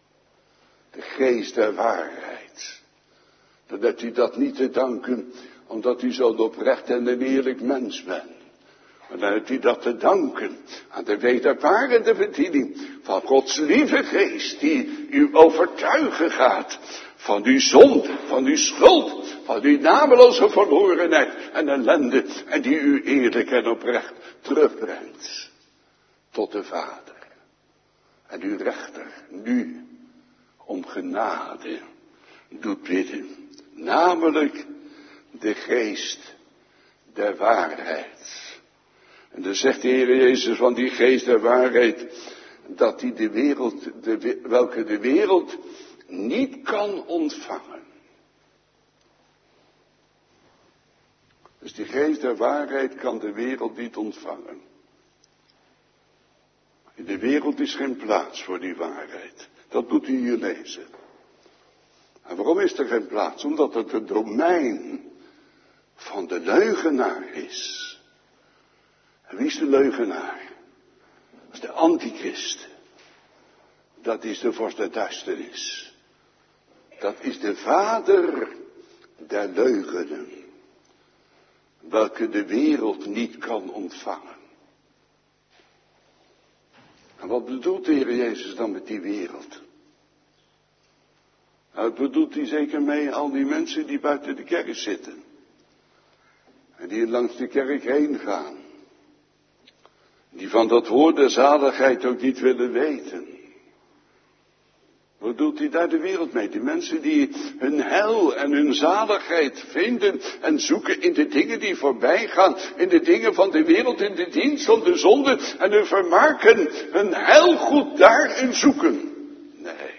De geest der waarheid. Dan hebt u dat niet te danken, omdat u zo'n oprecht en een eerlijk mens bent. Maar dan hebt u dat te danken aan de wedervarende bediening van Gods lieve geest, die u overtuigen gaat van uw zonde, van uw schuld, van uw nameloze verlorenheid en ellende, en die u eerlijk en oprecht terugbrengt tot de Vader. En uw rechter nu om genade doet bidden. Namelijk de geest der waarheid. En dan zegt de Heer Jezus van die geest der waarheid, dat die de wereld, de, welke de wereld niet kan ontvangen. Dus die geest der waarheid kan de wereld niet ontvangen. In de wereld is geen plaats voor die waarheid. Dat moet u hier lezen. En waarom is er geen plaats? Omdat het het domein van de leugenaar is. En wie is de leugenaar? Dat is de antichrist. Dat is de vorst der duisternis. Dat is de vader der leugenen. Welke de wereld niet kan ontvangen. En wat bedoelt de Heer Jezus dan met die wereld? Nou, bedoelt hij zeker mee al die mensen die buiten de kerk zitten. En die langs de kerk heen gaan. Die van dat woord der zaligheid ook niet willen weten. Wat doet hij daar de wereld mee? Die mensen die hun heil en hun zaligheid vinden en zoeken in de dingen die voorbij gaan. In de dingen van de wereld, in de dienst van de zonde. En hun vermaken, hun heilgoed daarin zoeken. Nee.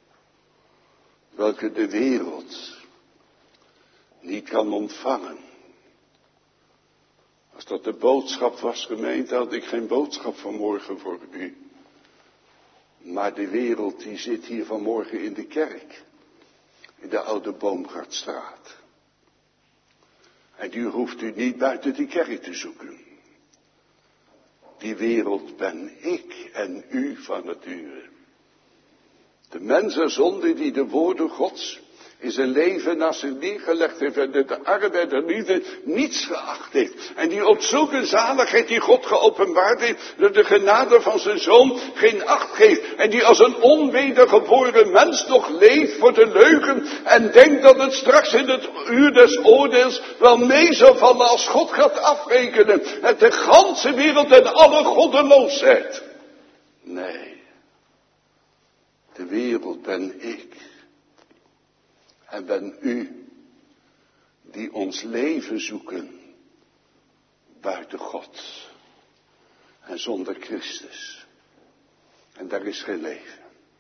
Welke de wereld niet kan ontvangen. Als dat de boodschap was, gemeente, had ik geen boodschap vanmorgen voor u. Maar de wereld die zit hier vanmorgen in de kerk. In de oude Boomgaardstraat. En die hoeft u niet buiten die kerk te zoeken. Die wereld ben ik en u van nature. De mens der zonde die de woorden Gods in zijn leven naast zich neergelegd heeft en de arbeid der liefde niets geacht heeft. En die op zulke zaligheid die God geopenbaard heeft, door de genade van zijn zoon geen acht geeft. En die als een onwedergeboren mens nog leeft voor de leugen en denkt dat het straks in het uur des oordeels wel mee zal vallen als God gaat afrekenen. En de ganse wereld en alle goddeloosheid. Nee. De wereld ben ik. En ben u, die ons leven zoeken buiten God en zonder Christus. En daar is geen leven.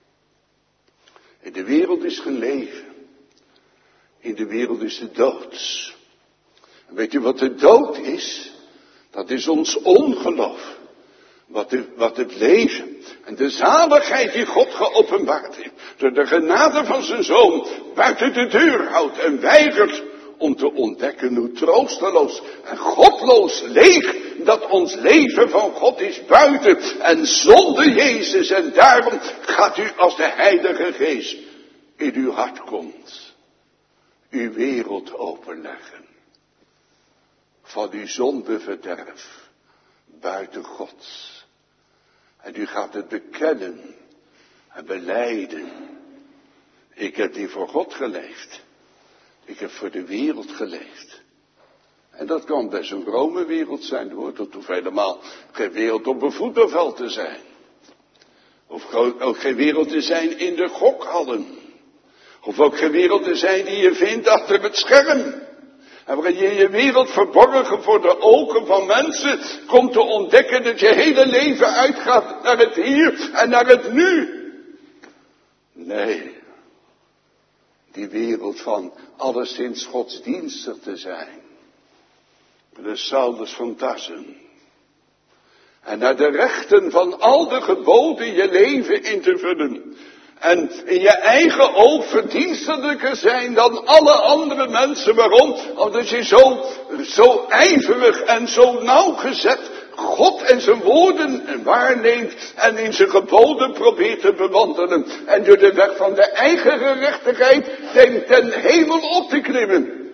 In de wereld is geen leven. In de wereld is de dood. En weet u wat de dood is? Dat is ons ongeloof. Wat, de, wat het leven en de zaligheid die God geopenbaard heeft, door de genade van zijn zoon, buiten de deur houdt en weigert om te ontdekken hoe troosteloos en godloos leeg dat ons leven van God is buiten en zonder Jezus. En daarom gaat u als de Heilige Geest in uw hart komt, uw wereld openleggen van uw zondeverderf buiten God. En u gaat het bekennen en belijden. Ik heb niet voor God geleefd. Ik heb voor de wereld geleefd. En dat kan best een vrome wereld zijn hoor. Dat hoeft helemaal geen wereld op een voetbalveld te zijn. Of ook geen wereld te zijn in de gokhallen. Of ook geen wereld te zijn die je vindt achter het scherm. En waarin je je wereld verborgen voor de ogen van mensen komt te ontdekken dat je hele leven uitgaat naar het hier en naar het nu. Nee, die wereld van alleszins godsdienstig te zijn. De Saulus van Tarsen. En naar de rechten van al de geboden je leven in te vullen. En in je eigen oog verdienstelijker zijn dan alle andere mensen. Waarom? Omdat je zo, zo ijverig en zo nauwgezet God en zijn woorden waarneemt en in zijn geboden probeert te bewandelen. En door de weg van de eigen gerechtigheid denkt ten hemel op te klimmen.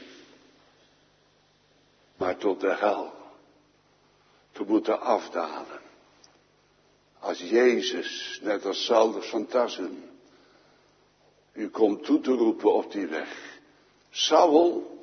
Maar tot de hel te moeten afdalen. Als Jezus, net als Saulus van Tarsen, u komt toe te roepen op die weg. Saul,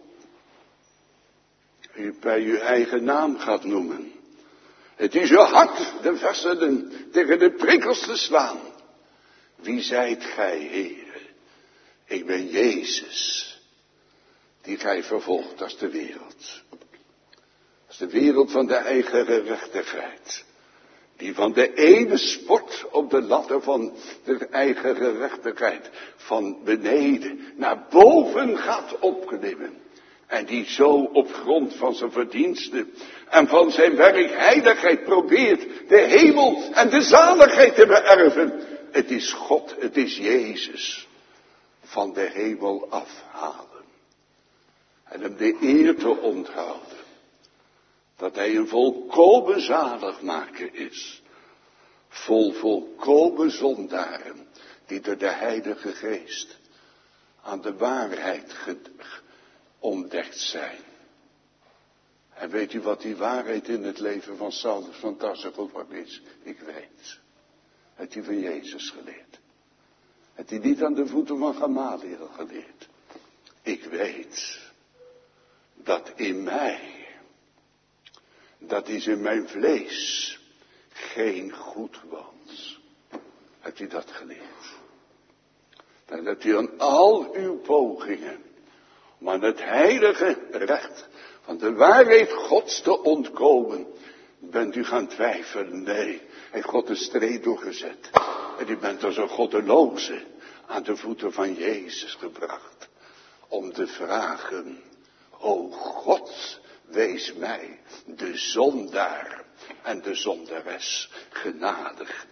u bij uw eigen naam gaat noemen. Het is uw hart de vesselen tegen de prikkels te slaan. Wie zijt gij, Heer? Ik ben Jezus, die gij vervolgt, dat is de wereld. Dat is de wereld van de eigen gerechtigheid. Die van de ene sport op de ladder van de eigen gerechtigheid van beneden naar boven gaat opklimmen. En die zo op grond van zijn verdiensten en van zijn werk heiligheid probeert de hemel en de zaligheid te beërven. Het is God, het is Jezus van de hemel afhalen. En hem de eer te onthouden. Dat hij een volkomen zaligmaker is. Vol volkomen zondaren. Die door de Heilige Geest aan de waarheid ontdekt zijn. En weet u wat die waarheid in het leven van Saulus van Tarsus geworden is? Ik weet. Het hij van Jezus geleerd. Het hij niet aan de voeten van Gamaliel geleerd. Ik weet. Dat in mij. Dat is in mijn vlees. Geen goed woont. Hebt u dat geleerd? Dan hebt u aan al uw pogingen. Om aan het heilige recht van de waarheid Gods te ontkomen. Bent u gaan twijfelen? Nee. Heeft God een streep doorgezet. En u bent als een goddeloze aan de voeten van Jezus gebracht. Om te vragen. O God, wees mij, de zondaar en de zondares, genadig.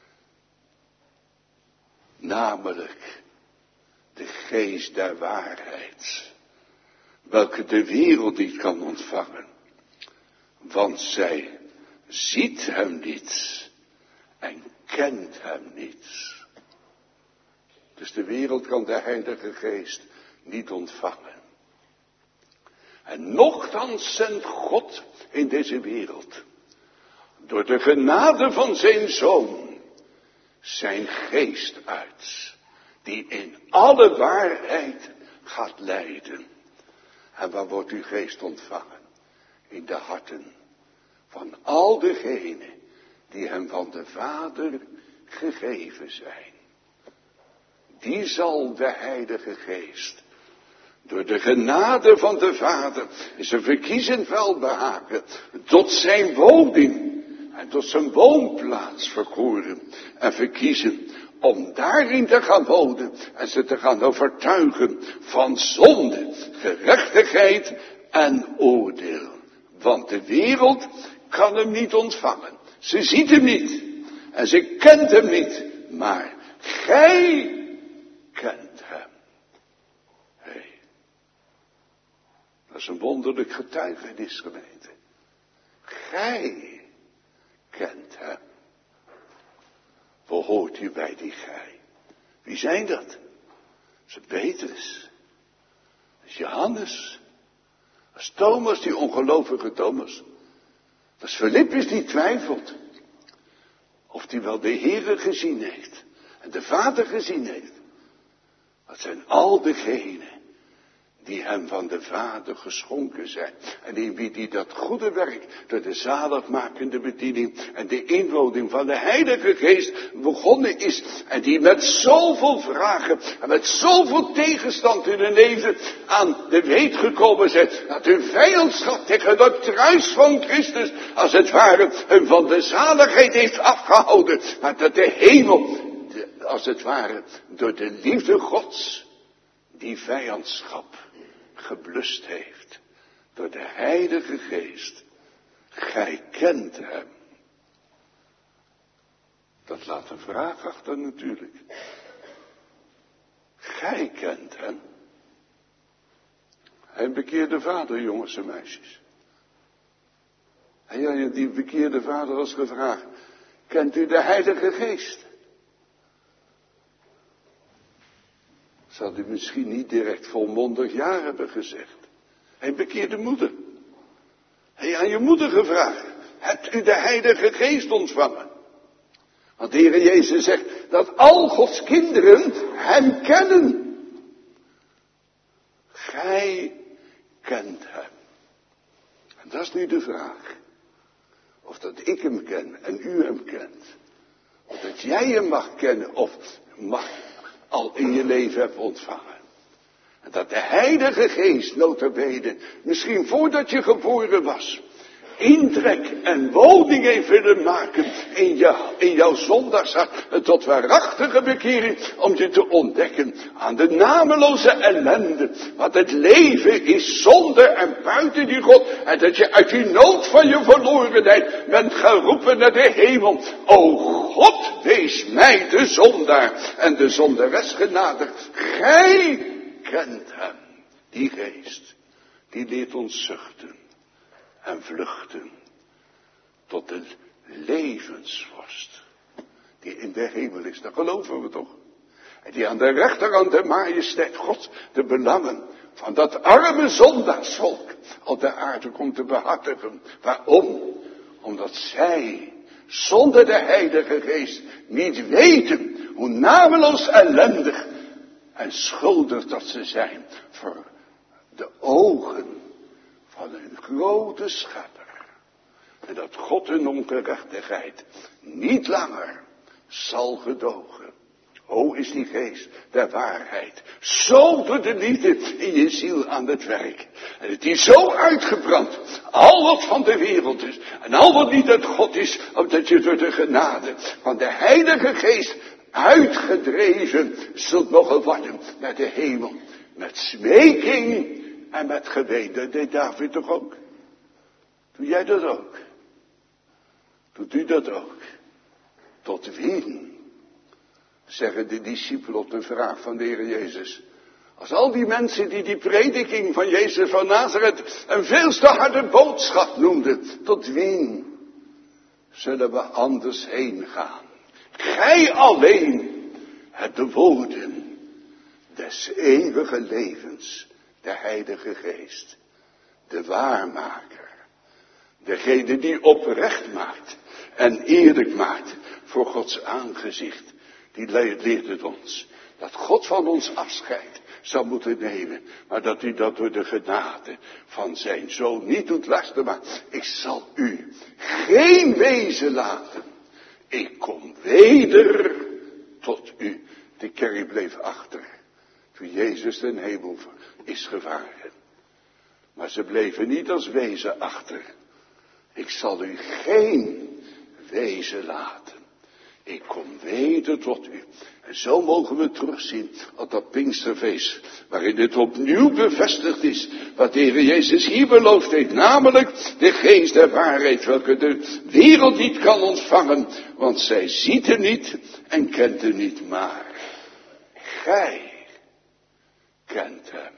Namelijk de geest der waarheid, welke de wereld niet kan ontvangen. Want zij ziet hem niet en kent hem niet. Dus de wereld kan de Heilige Geest niet ontvangen. En nochtans zendt God in deze wereld, door de genade van zijn Zoon, zijn geest uit, die in alle waarheid gaat leiden. En waar wordt uw geest ontvangen? In de harten van al degenen die hem van de Vader gegeven zijn. Die zal de Heilige Geest door de genade van de Vader is een verkiezend welbehagen tot zijn woning en tot zijn woonplaats verkoren en verkiezen om daarin te gaan wonen en ze te gaan overtuigen van zonde, gerechtigheid en oordeel. Want de wereld kan hem niet ontvangen. Ze ziet hem niet en ze kent hem niet, maar gij kent hem. Dat is een wonderlijk getuigenis, gemeente. Gij kent hem. Behoort u bij die gij? Wie zijn dat? Dat is Petrus. Dat is Johannes. Dat is Thomas, die ongelovige Thomas. Dat is Filippus die twijfelt. Of hij wel de Heere gezien heeft. En de Vader gezien heeft. Dat zijn al degenen die hem van de Vader geschonken zijn. En in wie die dat goede werk door de zaligmakende bediening en de inwoning van de Heilige Geest begonnen is. En die met zoveel vragen en met zoveel tegenstand in hun leven aan de weet gekomen zijn. Dat hun vijandschap tegen dat kruis van Christus als het ware hun van de zaligheid heeft afgehouden. Maar dat de hemel als het ware door de liefde Gods die vijandschap geblust heeft door de Heilige Geest. Gij kent hem. Dat laat een vraag achter natuurlijk. Gij kent hem. Hij bekeerde vader, jongens en meisjes. En ja, die bekeerde vader was gevraagd. Kent u de Heilige Geest? Zal u misschien niet direct volmondig ja hebben gezegd. Hij bekeerde moeder. Hij aan je moeder gevraagd. Hebt u de Heilige Geest ontvangen? Want de Heer Jezus zegt dat al Gods kinderen hem kennen. Gij kent hem. En dat is nu de vraag. Of dat ik hem ken en u hem kent. Of dat jij hem mag kennen of mag al in je leven hebt ontvangen. En dat de Heilige Geest, nota bene, misschien voordat je geboren was, intrek en woning heeft willen maken in, jou, in jouw zondagshart. En tot waarachtige bekering om je te ontdekken aan de nameloze ellende. Wat het leven is zonder en buiten die God. En dat je uit die nood van je verlorenheid bent geroepen naar de hemel. O God, wees mij de zondaar en de zondares genadig. Gij kent hem, die geest, die leert ons zuchten en vluchten tot de levensvorst die in de hemel is. Dat geloven we toch? En die aan de rechterhand der majesteit Gods de belangen van dat arme zondaarsvolk op de aarde komt te behartigen. Waarom? Omdat zij zonder de Heilige Geest niet weten hoe nameloos ellendig en schuldig dat ze zijn voor de ogen van een grote schepper. En dat God hun ongerechtigheid niet langer zal gedogen. O, is die geest der waarheid zo door de liefde in je ziel aan het werk. En het is zo uitgebrand. Al wat van de wereld is. En al wat niet uit God is. Omdat je door de genade van de Heilige Geest uitgedreven zult mogen worden naar de hemel. Met smeking en met gebed. Dat deed David toch ook? Doe jij dat ook? Doet u dat ook? Tot wien? Zeggen de discipelen op de vraag van de Heer Jezus. Als al die mensen die die prediking van Jezus van Nazareth een veel te harde boodschap noemden. Tot wien zullen we anders heen gaan? Gij alleen hebt de woorden des eeuwige levens, de Heilige Geest, de waarmaker, degene die oprecht maakt en eerlijk maakt voor Gods aangezicht, die leert het ons dat God van ons afscheid zou moeten nemen, maar dat hij dat door de genade van zijn zoon niet doet lasten, maar ik zal u geen wezen laten. Ik kom weder tot u. De kerk bleef achter toen Jezus ten hemel is gevaren. Maar ze bleven niet als wezen achter. Ik zal u geen wezen laten. Ik kom weder tot u. En zo mogen we terugzien op dat Pinksterfeest, waarin het opnieuw bevestigd is wat de Heer Jezus hier beloofd heeft, namelijk de geest der waarheid, welke de wereld niet kan ontvangen, want zij ziet hem niet en kent hem niet, maar gij kent hem.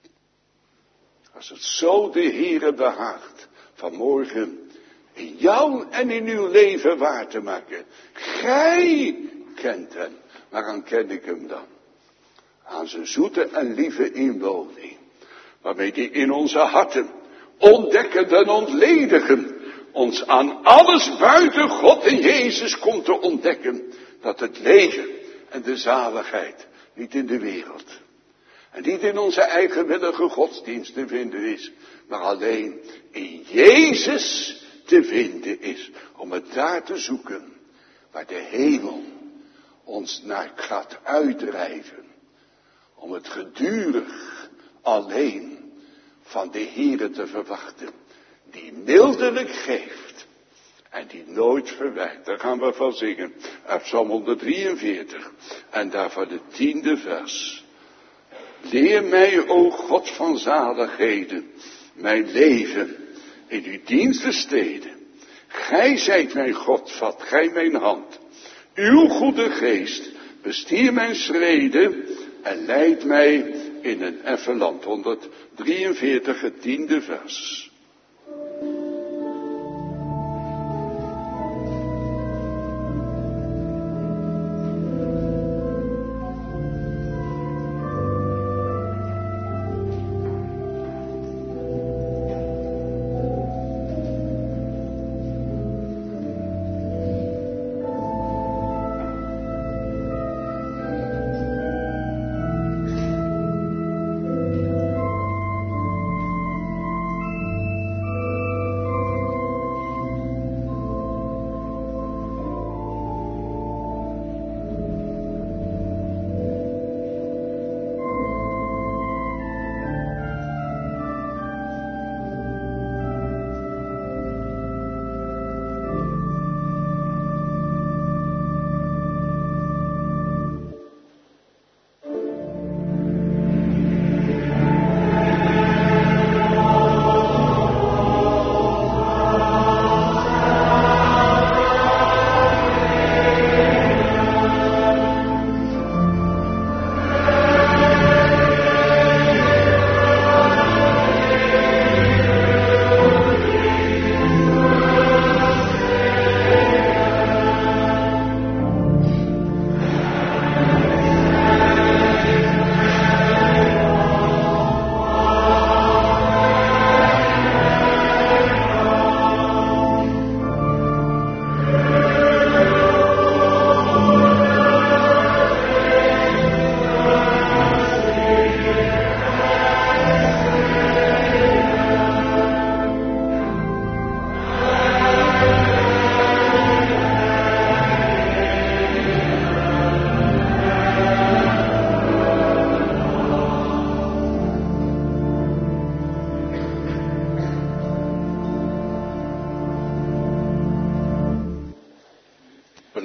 Als het zo de Heere behaagt vanmorgen in jou en in uw leven waar te maken. Gij kent hem. Waaraan ken ik hem dan? Aan zijn zoete en lieve inwoning. Waarmee hij in onze harten ontdekken en ontledigen. Ons aan alles buiten God en Jezus komt te ontdekken. Dat het leven en de zaligheid niet in de wereld. En niet in onze eigenwillige godsdienst te vinden is. Maar alleen in Jezus te vinden is. Om het daar te zoeken. Waar de hemel ons naar gaat uitdrijven. Om het gedurig alleen van de Heere te verwachten. Die mildelijk geeft. En die nooit verwijt. Daar gaan we van zingen. Uit Psalm honderddrieënveertig. En daarvan het tiende vers. Leer mij, o God van zaligheden, mijn leven in uw dienst te steden. Gij zijt mijn God, vat gij mijn hand. Uw goede geest bestier mijn schreden en leidt mij in een effen land. honderddrieënveertig, het tiende vers.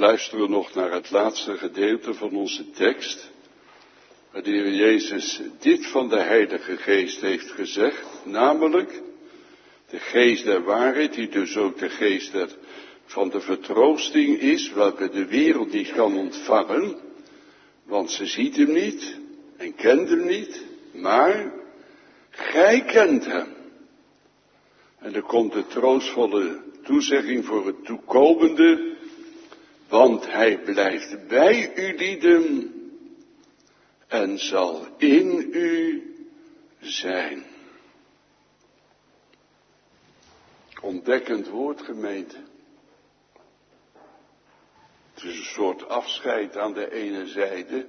luisteren nog naar het laatste gedeelte van onze tekst, waar de Heer Jezus dit van de Heilige Geest heeft gezegd, namelijk de geest der waarheid, die dus ook de geest der, van de vertroosting is, welke de wereld niet kan ontvangen, want ze ziet hem niet en kent hem niet, maar gij kent hem. En er komt de troostvolle toezegging voor het toekomende, want hij blijft bij u lieden en zal in u zijn. Ontdekkend woord, gemeente. Het is een soort afscheid aan de ene zijde,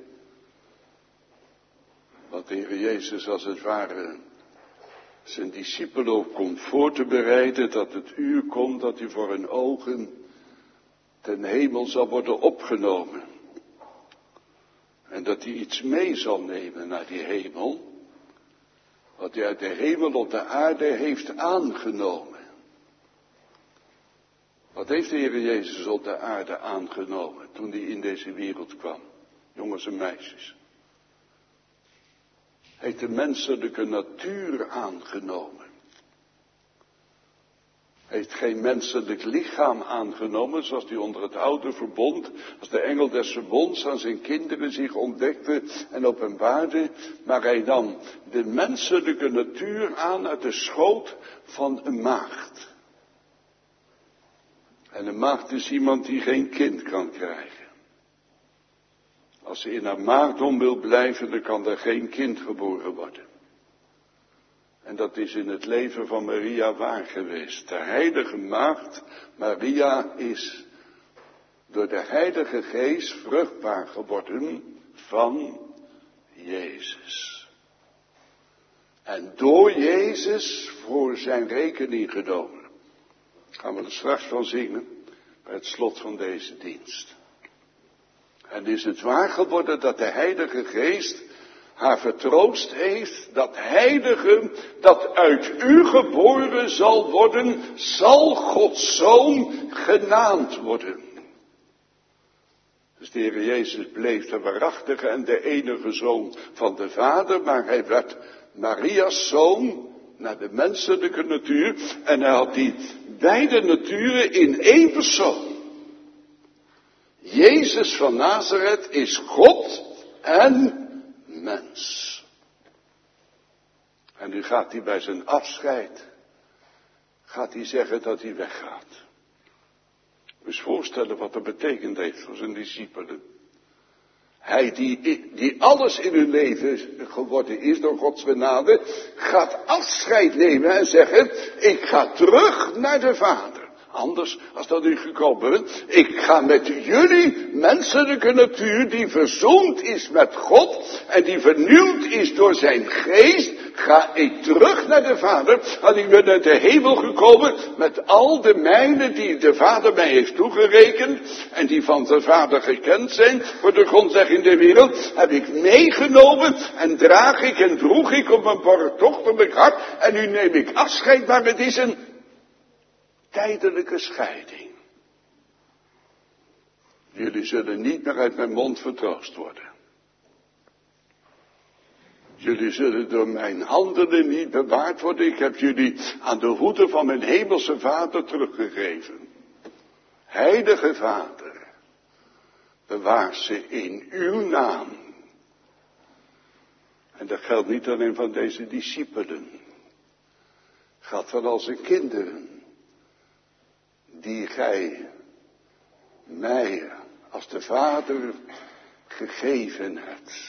wat de Heer Jezus als het ware zijn discipelen ook komt voor te bereiden, dat het uur komt dat hij voor hun ogen ten hemel zal worden opgenomen. En dat hij iets mee zal nemen naar die hemel, wat hij uit de hemel op de aarde heeft aangenomen. Wat heeft de Heer Jezus op de aarde aangenomen toen hij in deze wereld kwam? Jongens en meisjes. Hij heeft de menselijke natuur aangenomen. Hij heeft geen menselijk lichaam aangenomen, zoals die onder het oude verbond, als de engel des verbonds aan zijn kinderen zich ontdekte en openbaarde, maar hij nam de menselijke natuur aan uit de schoot van een maagd. En een maagd is iemand die geen kind kan krijgen. Als ze in haar maagdom wil blijven, dan kan er geen kind geboren worden. En dat is in het leven van Maria waar geweest. De heilige maagd Maria is door de Heilige Geest vruchtbaar geworden van Jezus. En door Jezus voor zijn rekening genomen. Gaan we er straks van zingen bij het slot van deze dienst. En is het waar geworden dat de Heilige Geest haar vertroost heeft, dat heilige, dat uit u geboren zal worden, zal Gods Zoon genaamd worden. Dus de Heer Jezus bleef de waarachtige en de enige Zoon van de Vader, maar hij werd Maria's Zoon naar de menselijke natuur en hij had die beide naturen in één persoon. Jezus van Nazareth is God en mens. En nu gaat hij bij zijn afscheid, gaat hij zeggen dat hij weggaat. Dus voorstellen wat dat betekend heeft voor zijn discipelen. Hij die, die alles in hun leven geworden is door Gods genade, gaat afscheid nemen en zeggen, ik ga terug naar de Vader. Anders als dat u gekomen bent. Ik ga met jullie menselijke natuur die verzoend is met God en die vernieuwd is door zijn geest, ga ik terug naar de Vader. En ik ben uit de hemel gekomen met al de mijnen die de Vader mij heeft toegerekend en die van de Vader gekend zijn voor de grondlegging der wereld, heb ik meegenomen en draag ik en droeg ik op mijn borgtochtelijk hart en nu neem ik afscheid, maar het is een tijdelijke scheiding. Jullie zullen niet meer uit mijn mond vertroost worden. Jullie zullen door mijn handelen niet bewaard worden. Ik heb jullie aan de hoede van mijn hemelse Vader teruggegeven. Heilige Vader, bewaar ze in uw naam. En dat geldt niet alleen van deze discipelen. Geldt van al zijn kinderen. Die gij mij als de Vader gegeven hebt.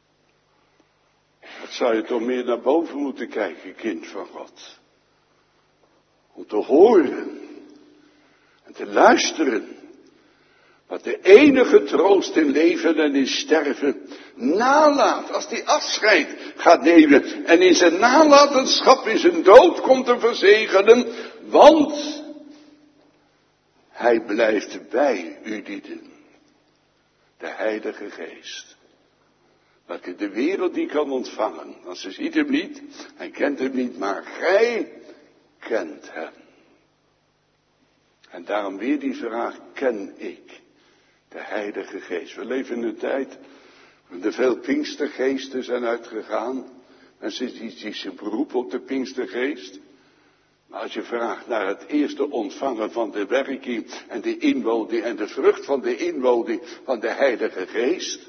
Wat zou je toch meer naar boven moeten kijken, kind van God. Om te horen en te luisteren. Wat de enige troost in leven en in sterven nalaat. Als die afscheid gaat nemen en in zijn nalatenschap, in zijn dood komt te verzegelen. Want hij blijft bij u lieden. De Heilige Geest. Welke de wereld niet kan ontvangen. Want ze ziet hem niet. Hij kent hem niet. Maar gij kent hem. En daarom weer die vraag. Ken ik De Heilige Geest. We leven in een tijd waarin er veel Pinkstergeesten zijn uitgegaan. Mensen die, die zich beroepen op de Pinkstergeest. Maar als je vraagt naar het eerste ontvangen van de werking en de inwoning en de vrucht van de inwoning van de Heilige Geest.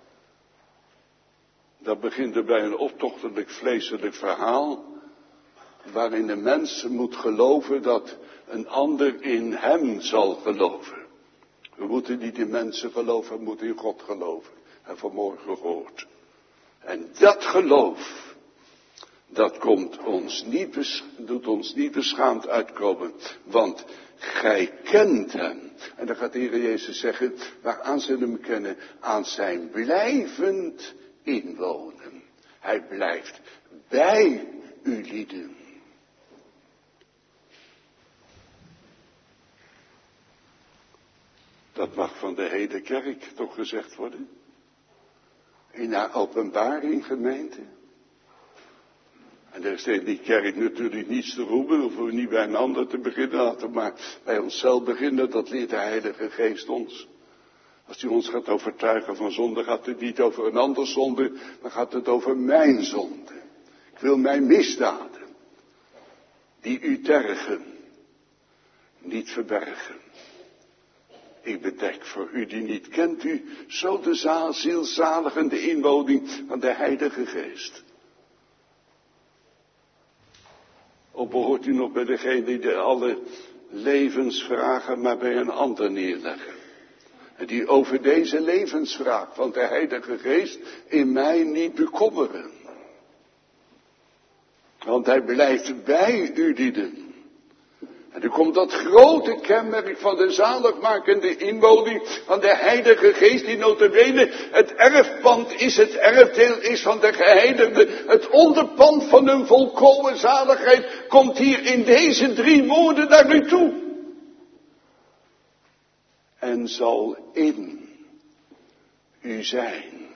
Dan begint er bij een optochtelijk vleeselijk verhaal. Waarin de mens moet geloven dat een ander in hem zal geloven. We moeten niet in mensen geloven, we moeten in God geloven. En vanmorgen gehoord. En dat geloof, dat komt ons niet, doet ons niet beschaamd uitkomen. Want gij kent hem. En dan gaat de Heer Jezus zeggen, waaraan ze hem kennen? Aan zijn blijvend inwonen. Hij blijft bij u lieden. Dat mag van de hele kerk toch gezegd worden. In haar openbaring, gemeente. En er is in die kerk natuurlijk niets te roepen, hoeven we niet bij een ander te beginnen, laten we maar bij onszelf beginnen, dat leert de Heilige Geest ons. Als hij ons gaat overtuigen van zonde, gaat het niet over een ander zonde, maar gaat het over mijn zonde. Ik wil mijn misdaden, die u tergen, niet verbergen. Ik bedek voor u die niet kent u, zo de zaal, zielzaligende inwoning van de Heilige Geest. Of behoort u nog bij degene die de alle levensvragen maar bij een ander neerleggen? En die over deze levensvraag van de Heilige Geest in mij niet bekommeren. Want hij blijft bij u lieden. En er komt dat grote kenmerk van de zaligmakende inwoning van de Heilige Geest, die nota bene het erfpand is, het erfdeel is van de geheiligden. Het onderpand van hun volkomen zaligheid komt hier in deze drie woorden naar u toe. En zal in u zijn.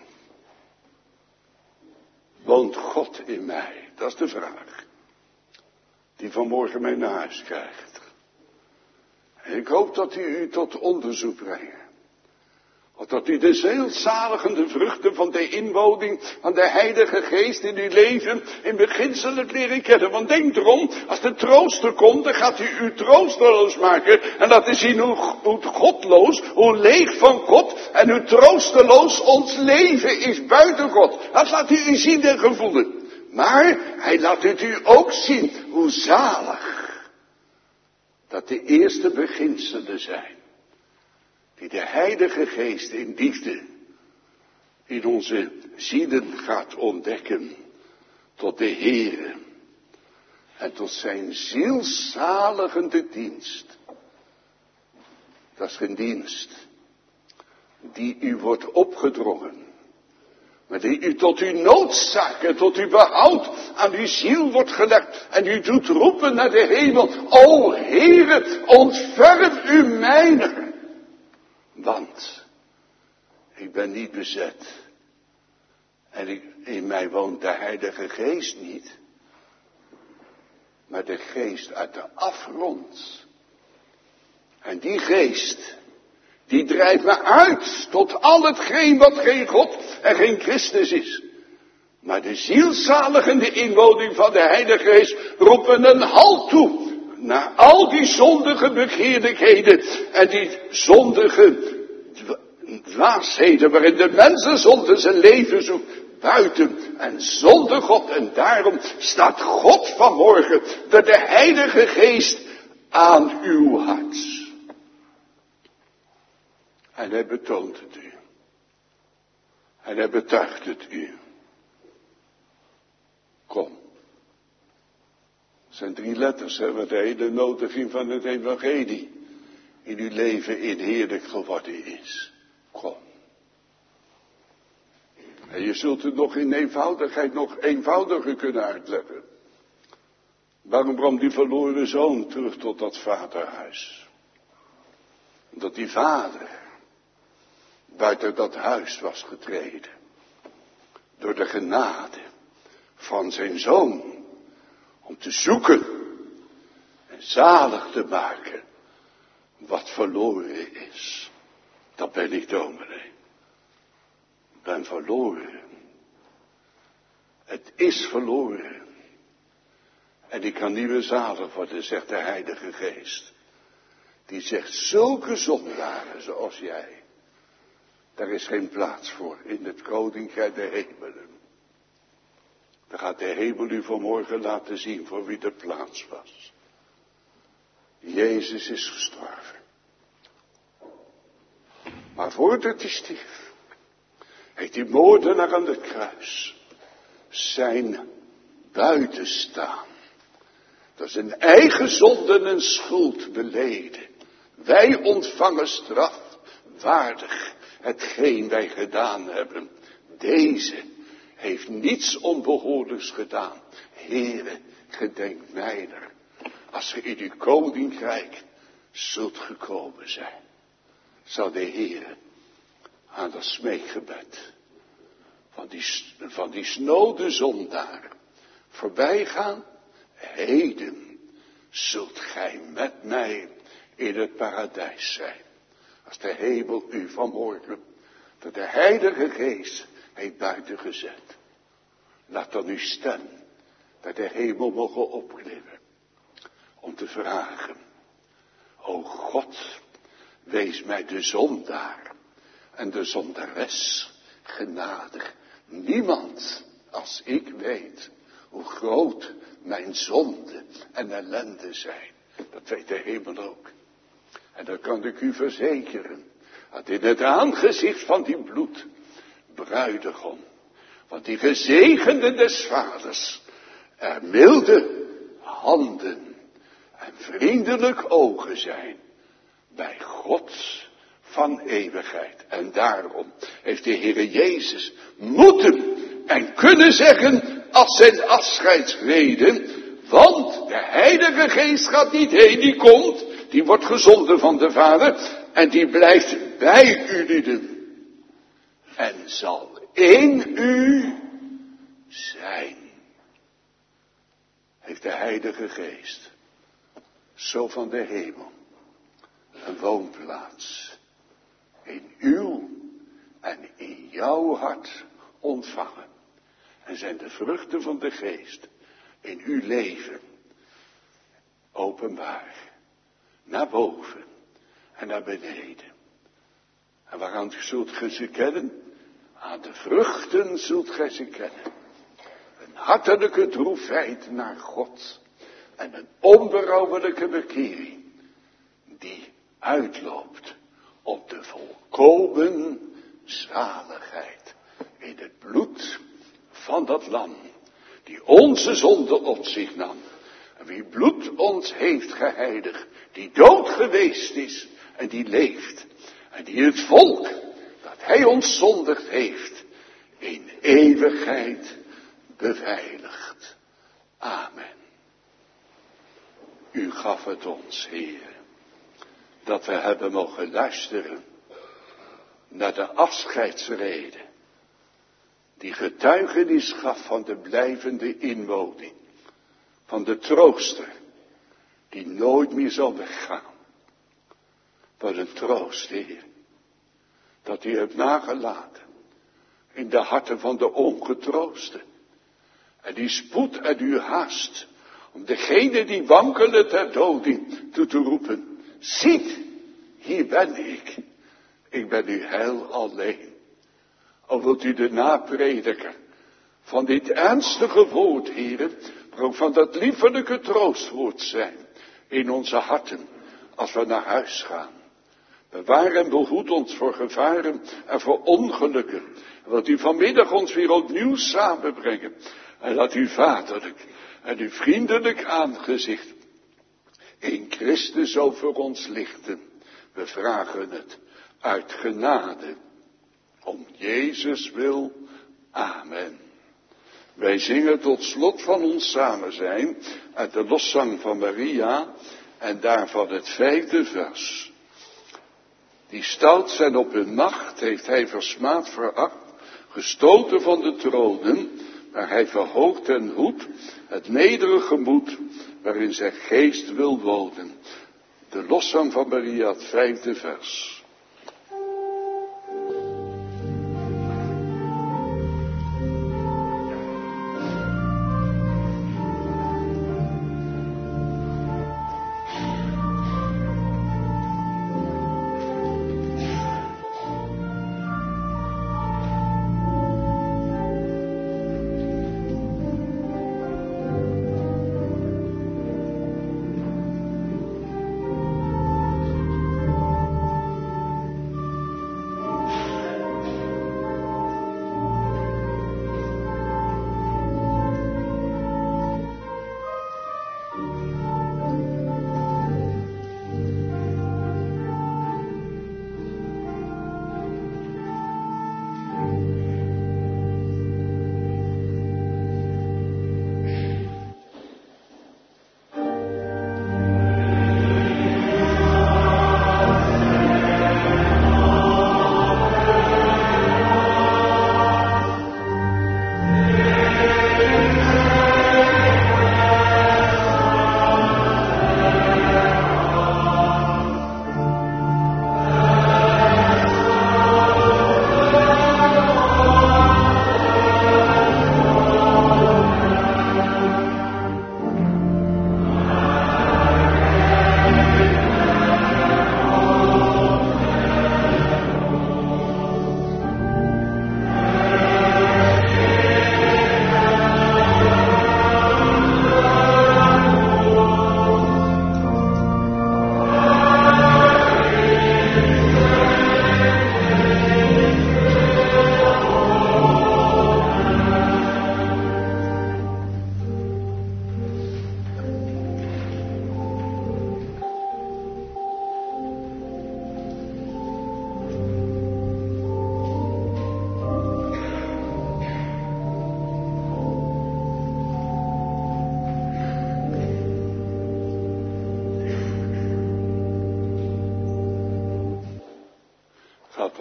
Woont God in mij? Dat is de vraag. Die vanmorgen mij naar huis krijgt. En ik hoop dat u u tot onderzoek brengt. Of dat u de zielzaligende vruchten van de inwoning van de Heilige Geest in uw leven in beginselen leren kennen. Want denk erom, als de trooster komt, dan gaat u u troosteloos maken. En laten zien hoe, hoe godloos, hoe leeg van God en hoe troosteloos ons leven is buiten God. Dat laat u u zien en gevoelen. Maar hij laat het u ook zien hoe zalig dat de eerste beginselen zijn. Die de Heilige Geest in liefde in onze zielen gaat ontdekken tot de Heere. En tot zijn zielzaligende dienst. Dat is geen dienst die u wordt opgedrongen. Maar die u tot uw noodzaak en tot uw behoud aan uw ziel wordt gelegd. En u doet roepen naar de hemel. O Heere, ontferm u mijner. Want ik ben niet bezet. En ik, in mij woont de Heilige Geest niet. Maar de geest uit de afgrond. En die geest, die drijft me uit tot al hetgeen wat geen God en geen Christus is. Maar de zielzaligende inwoning van de Heilige Geest roepen een halt toe. Naar al die zondige begeerlijkheden en die zondige dwaasheden waarin de mensenzonde zijn leven zoekt. Buiten en zonder God. En daarom staat God vanmorgen door de Heilige Geest aan uw hart. En hij betoont het u. En hij betuigt het u. Kom. Het zijn drie letters, hè, wat de hele nodiging van het evangelie in uw leven inheerlijk geworden is. Kom. En je zult het nog in eenvoudigheid nog eenvoudiger kunnen uitleggen. Waarom kwam die verloren zoon terug tot dat vaderhuis? Omdat die vader buiten dat huis was getreden. Door de genade van zijn zoon. Om te zoeken en zalig te maken wat verloren is. Dat ben ik, dominee. Ik ben verloren. Het is verloren. En ik kan niet meer zalig worden, zegt de Heilige Geest. Die zegt, zulke zondaren zoals jij, daar is geen plaats voor in het koninkrijk der hemelen. Dan gaat de hemel u vanmorgen laten zien voor wie er plaats was. Jezus is gestorven. Maar voordat hij stierf, heeft die moordenaar aan het kruis zijn buitenstaan. Dat is een eigen zonde en schuld beleden. Wij ontvangen straf waardig hetgeen wij gedaan hebben. Deze heeft niets onbehoorlijks gedaan. Heere, gedenk mijner, als ge in uw koninkrijk zult gekomen zijn. Zal de Heere aan dat smeekgebed van die, van die snode zondaar voorbij gaan. Heden zult gij met mij in het paradijs zijn. Als de hemel u vanmorgen door de Heilige Geest heeft buiten gezet. Laat dan uw stem naar de hemel mogen opklimmen. Om te vragen. O God, wees mij de zondaar en de zondares genadig. Niemand als ik weet hoe groot mijn zonde en ellende zijn. Dat weet de hemel ook. En dan kan ik u verzekeren, dat in het aangezicht van die bloed, bruidegom, want die gezegende des vaders, er milde handen en vriendelijk ogen zijn, bij God van eeuwigheid. En daarom heeft de Heere Jezus moeten en kunnen zeggen, als zijn afscheidsreden, want de Heilige Geest gaat niet heen, die komt, die wordt gezonden van de Vader, en die blijft bij u lieden. En zal in u zijn. Heeft de Heilige Geest, zo van de hemel, een woonplaats in uw en in jouw hart ontvangen. En zijn de vruchten van de Geest in uw leven openbaar. Naar boven en naar beneden. En waaraan zult gij ze kennen? Aan de vruchten zult gij ze kennen. Een hartelijke droefheid naar God. En een onberouwelijke bekering. Die uitloopt op de volkomen zaligheid. In het bloed van dat lam. Die onze zonde op zich nam. En wie bloed ons heeft geheiligd. Die dood geweest is en die leeft. En die het volk dat hij ons zondigd heeft in eeuwigheid beveiligt. Amen. U gaf het ons, Heer, dat we hebben mogen luisteren naar de afscheidsrede. Die getuigenis gaf van de blijvende inwoning. Van de trooster. Die nooit meer zal weggaan. Wat een troost, Heer. Dat u hebt nagelaten. In de harten van de ongetroosten. En die spoed en uw haast. Om degene die wankelen ter doding toe te roepen. Ziet, hier ben ik. Ik ben uw heil alleen. Al wilt u de naprediker van dit ernstige woord, Heer. Maar ook van dat liefelijke troostwoord zijn. In onze harten. Als we naar huis gaan. Bewaar en behoed ons voor gevaren en voor ongelukken. En laat u vanmiddag ons weer opnieuw samenbrengen. En laat uw vaderlijk en uw vriendelijk aangezicht in Christus over ons lichten. We vragen het uit genade. Om Jezus wil. Amen. Wij zingen tot slot van ons samen zijn uit de loszang van Maria en daarvan het vijfde vers. Die stout zijn op hun macht heeft hij versmaad veracht, gestoten van de tronen, maar hij verhoogt en hoedt het nederige moed waarin zijn geest wil wonen. De loszang van Maria, het vijfde vers.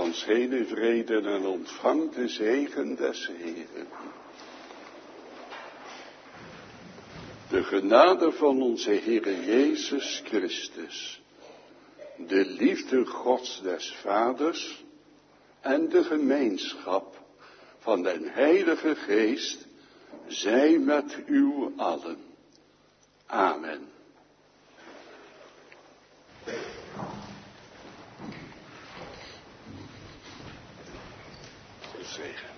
ons heen in vrede en ontvang de zegen des Heeren. De genade van onze Heere Jezus Christus, de liefde Gods des Vaders en de gemeenschap van den Heilige Geest zij met u allen. Amen. Zegen.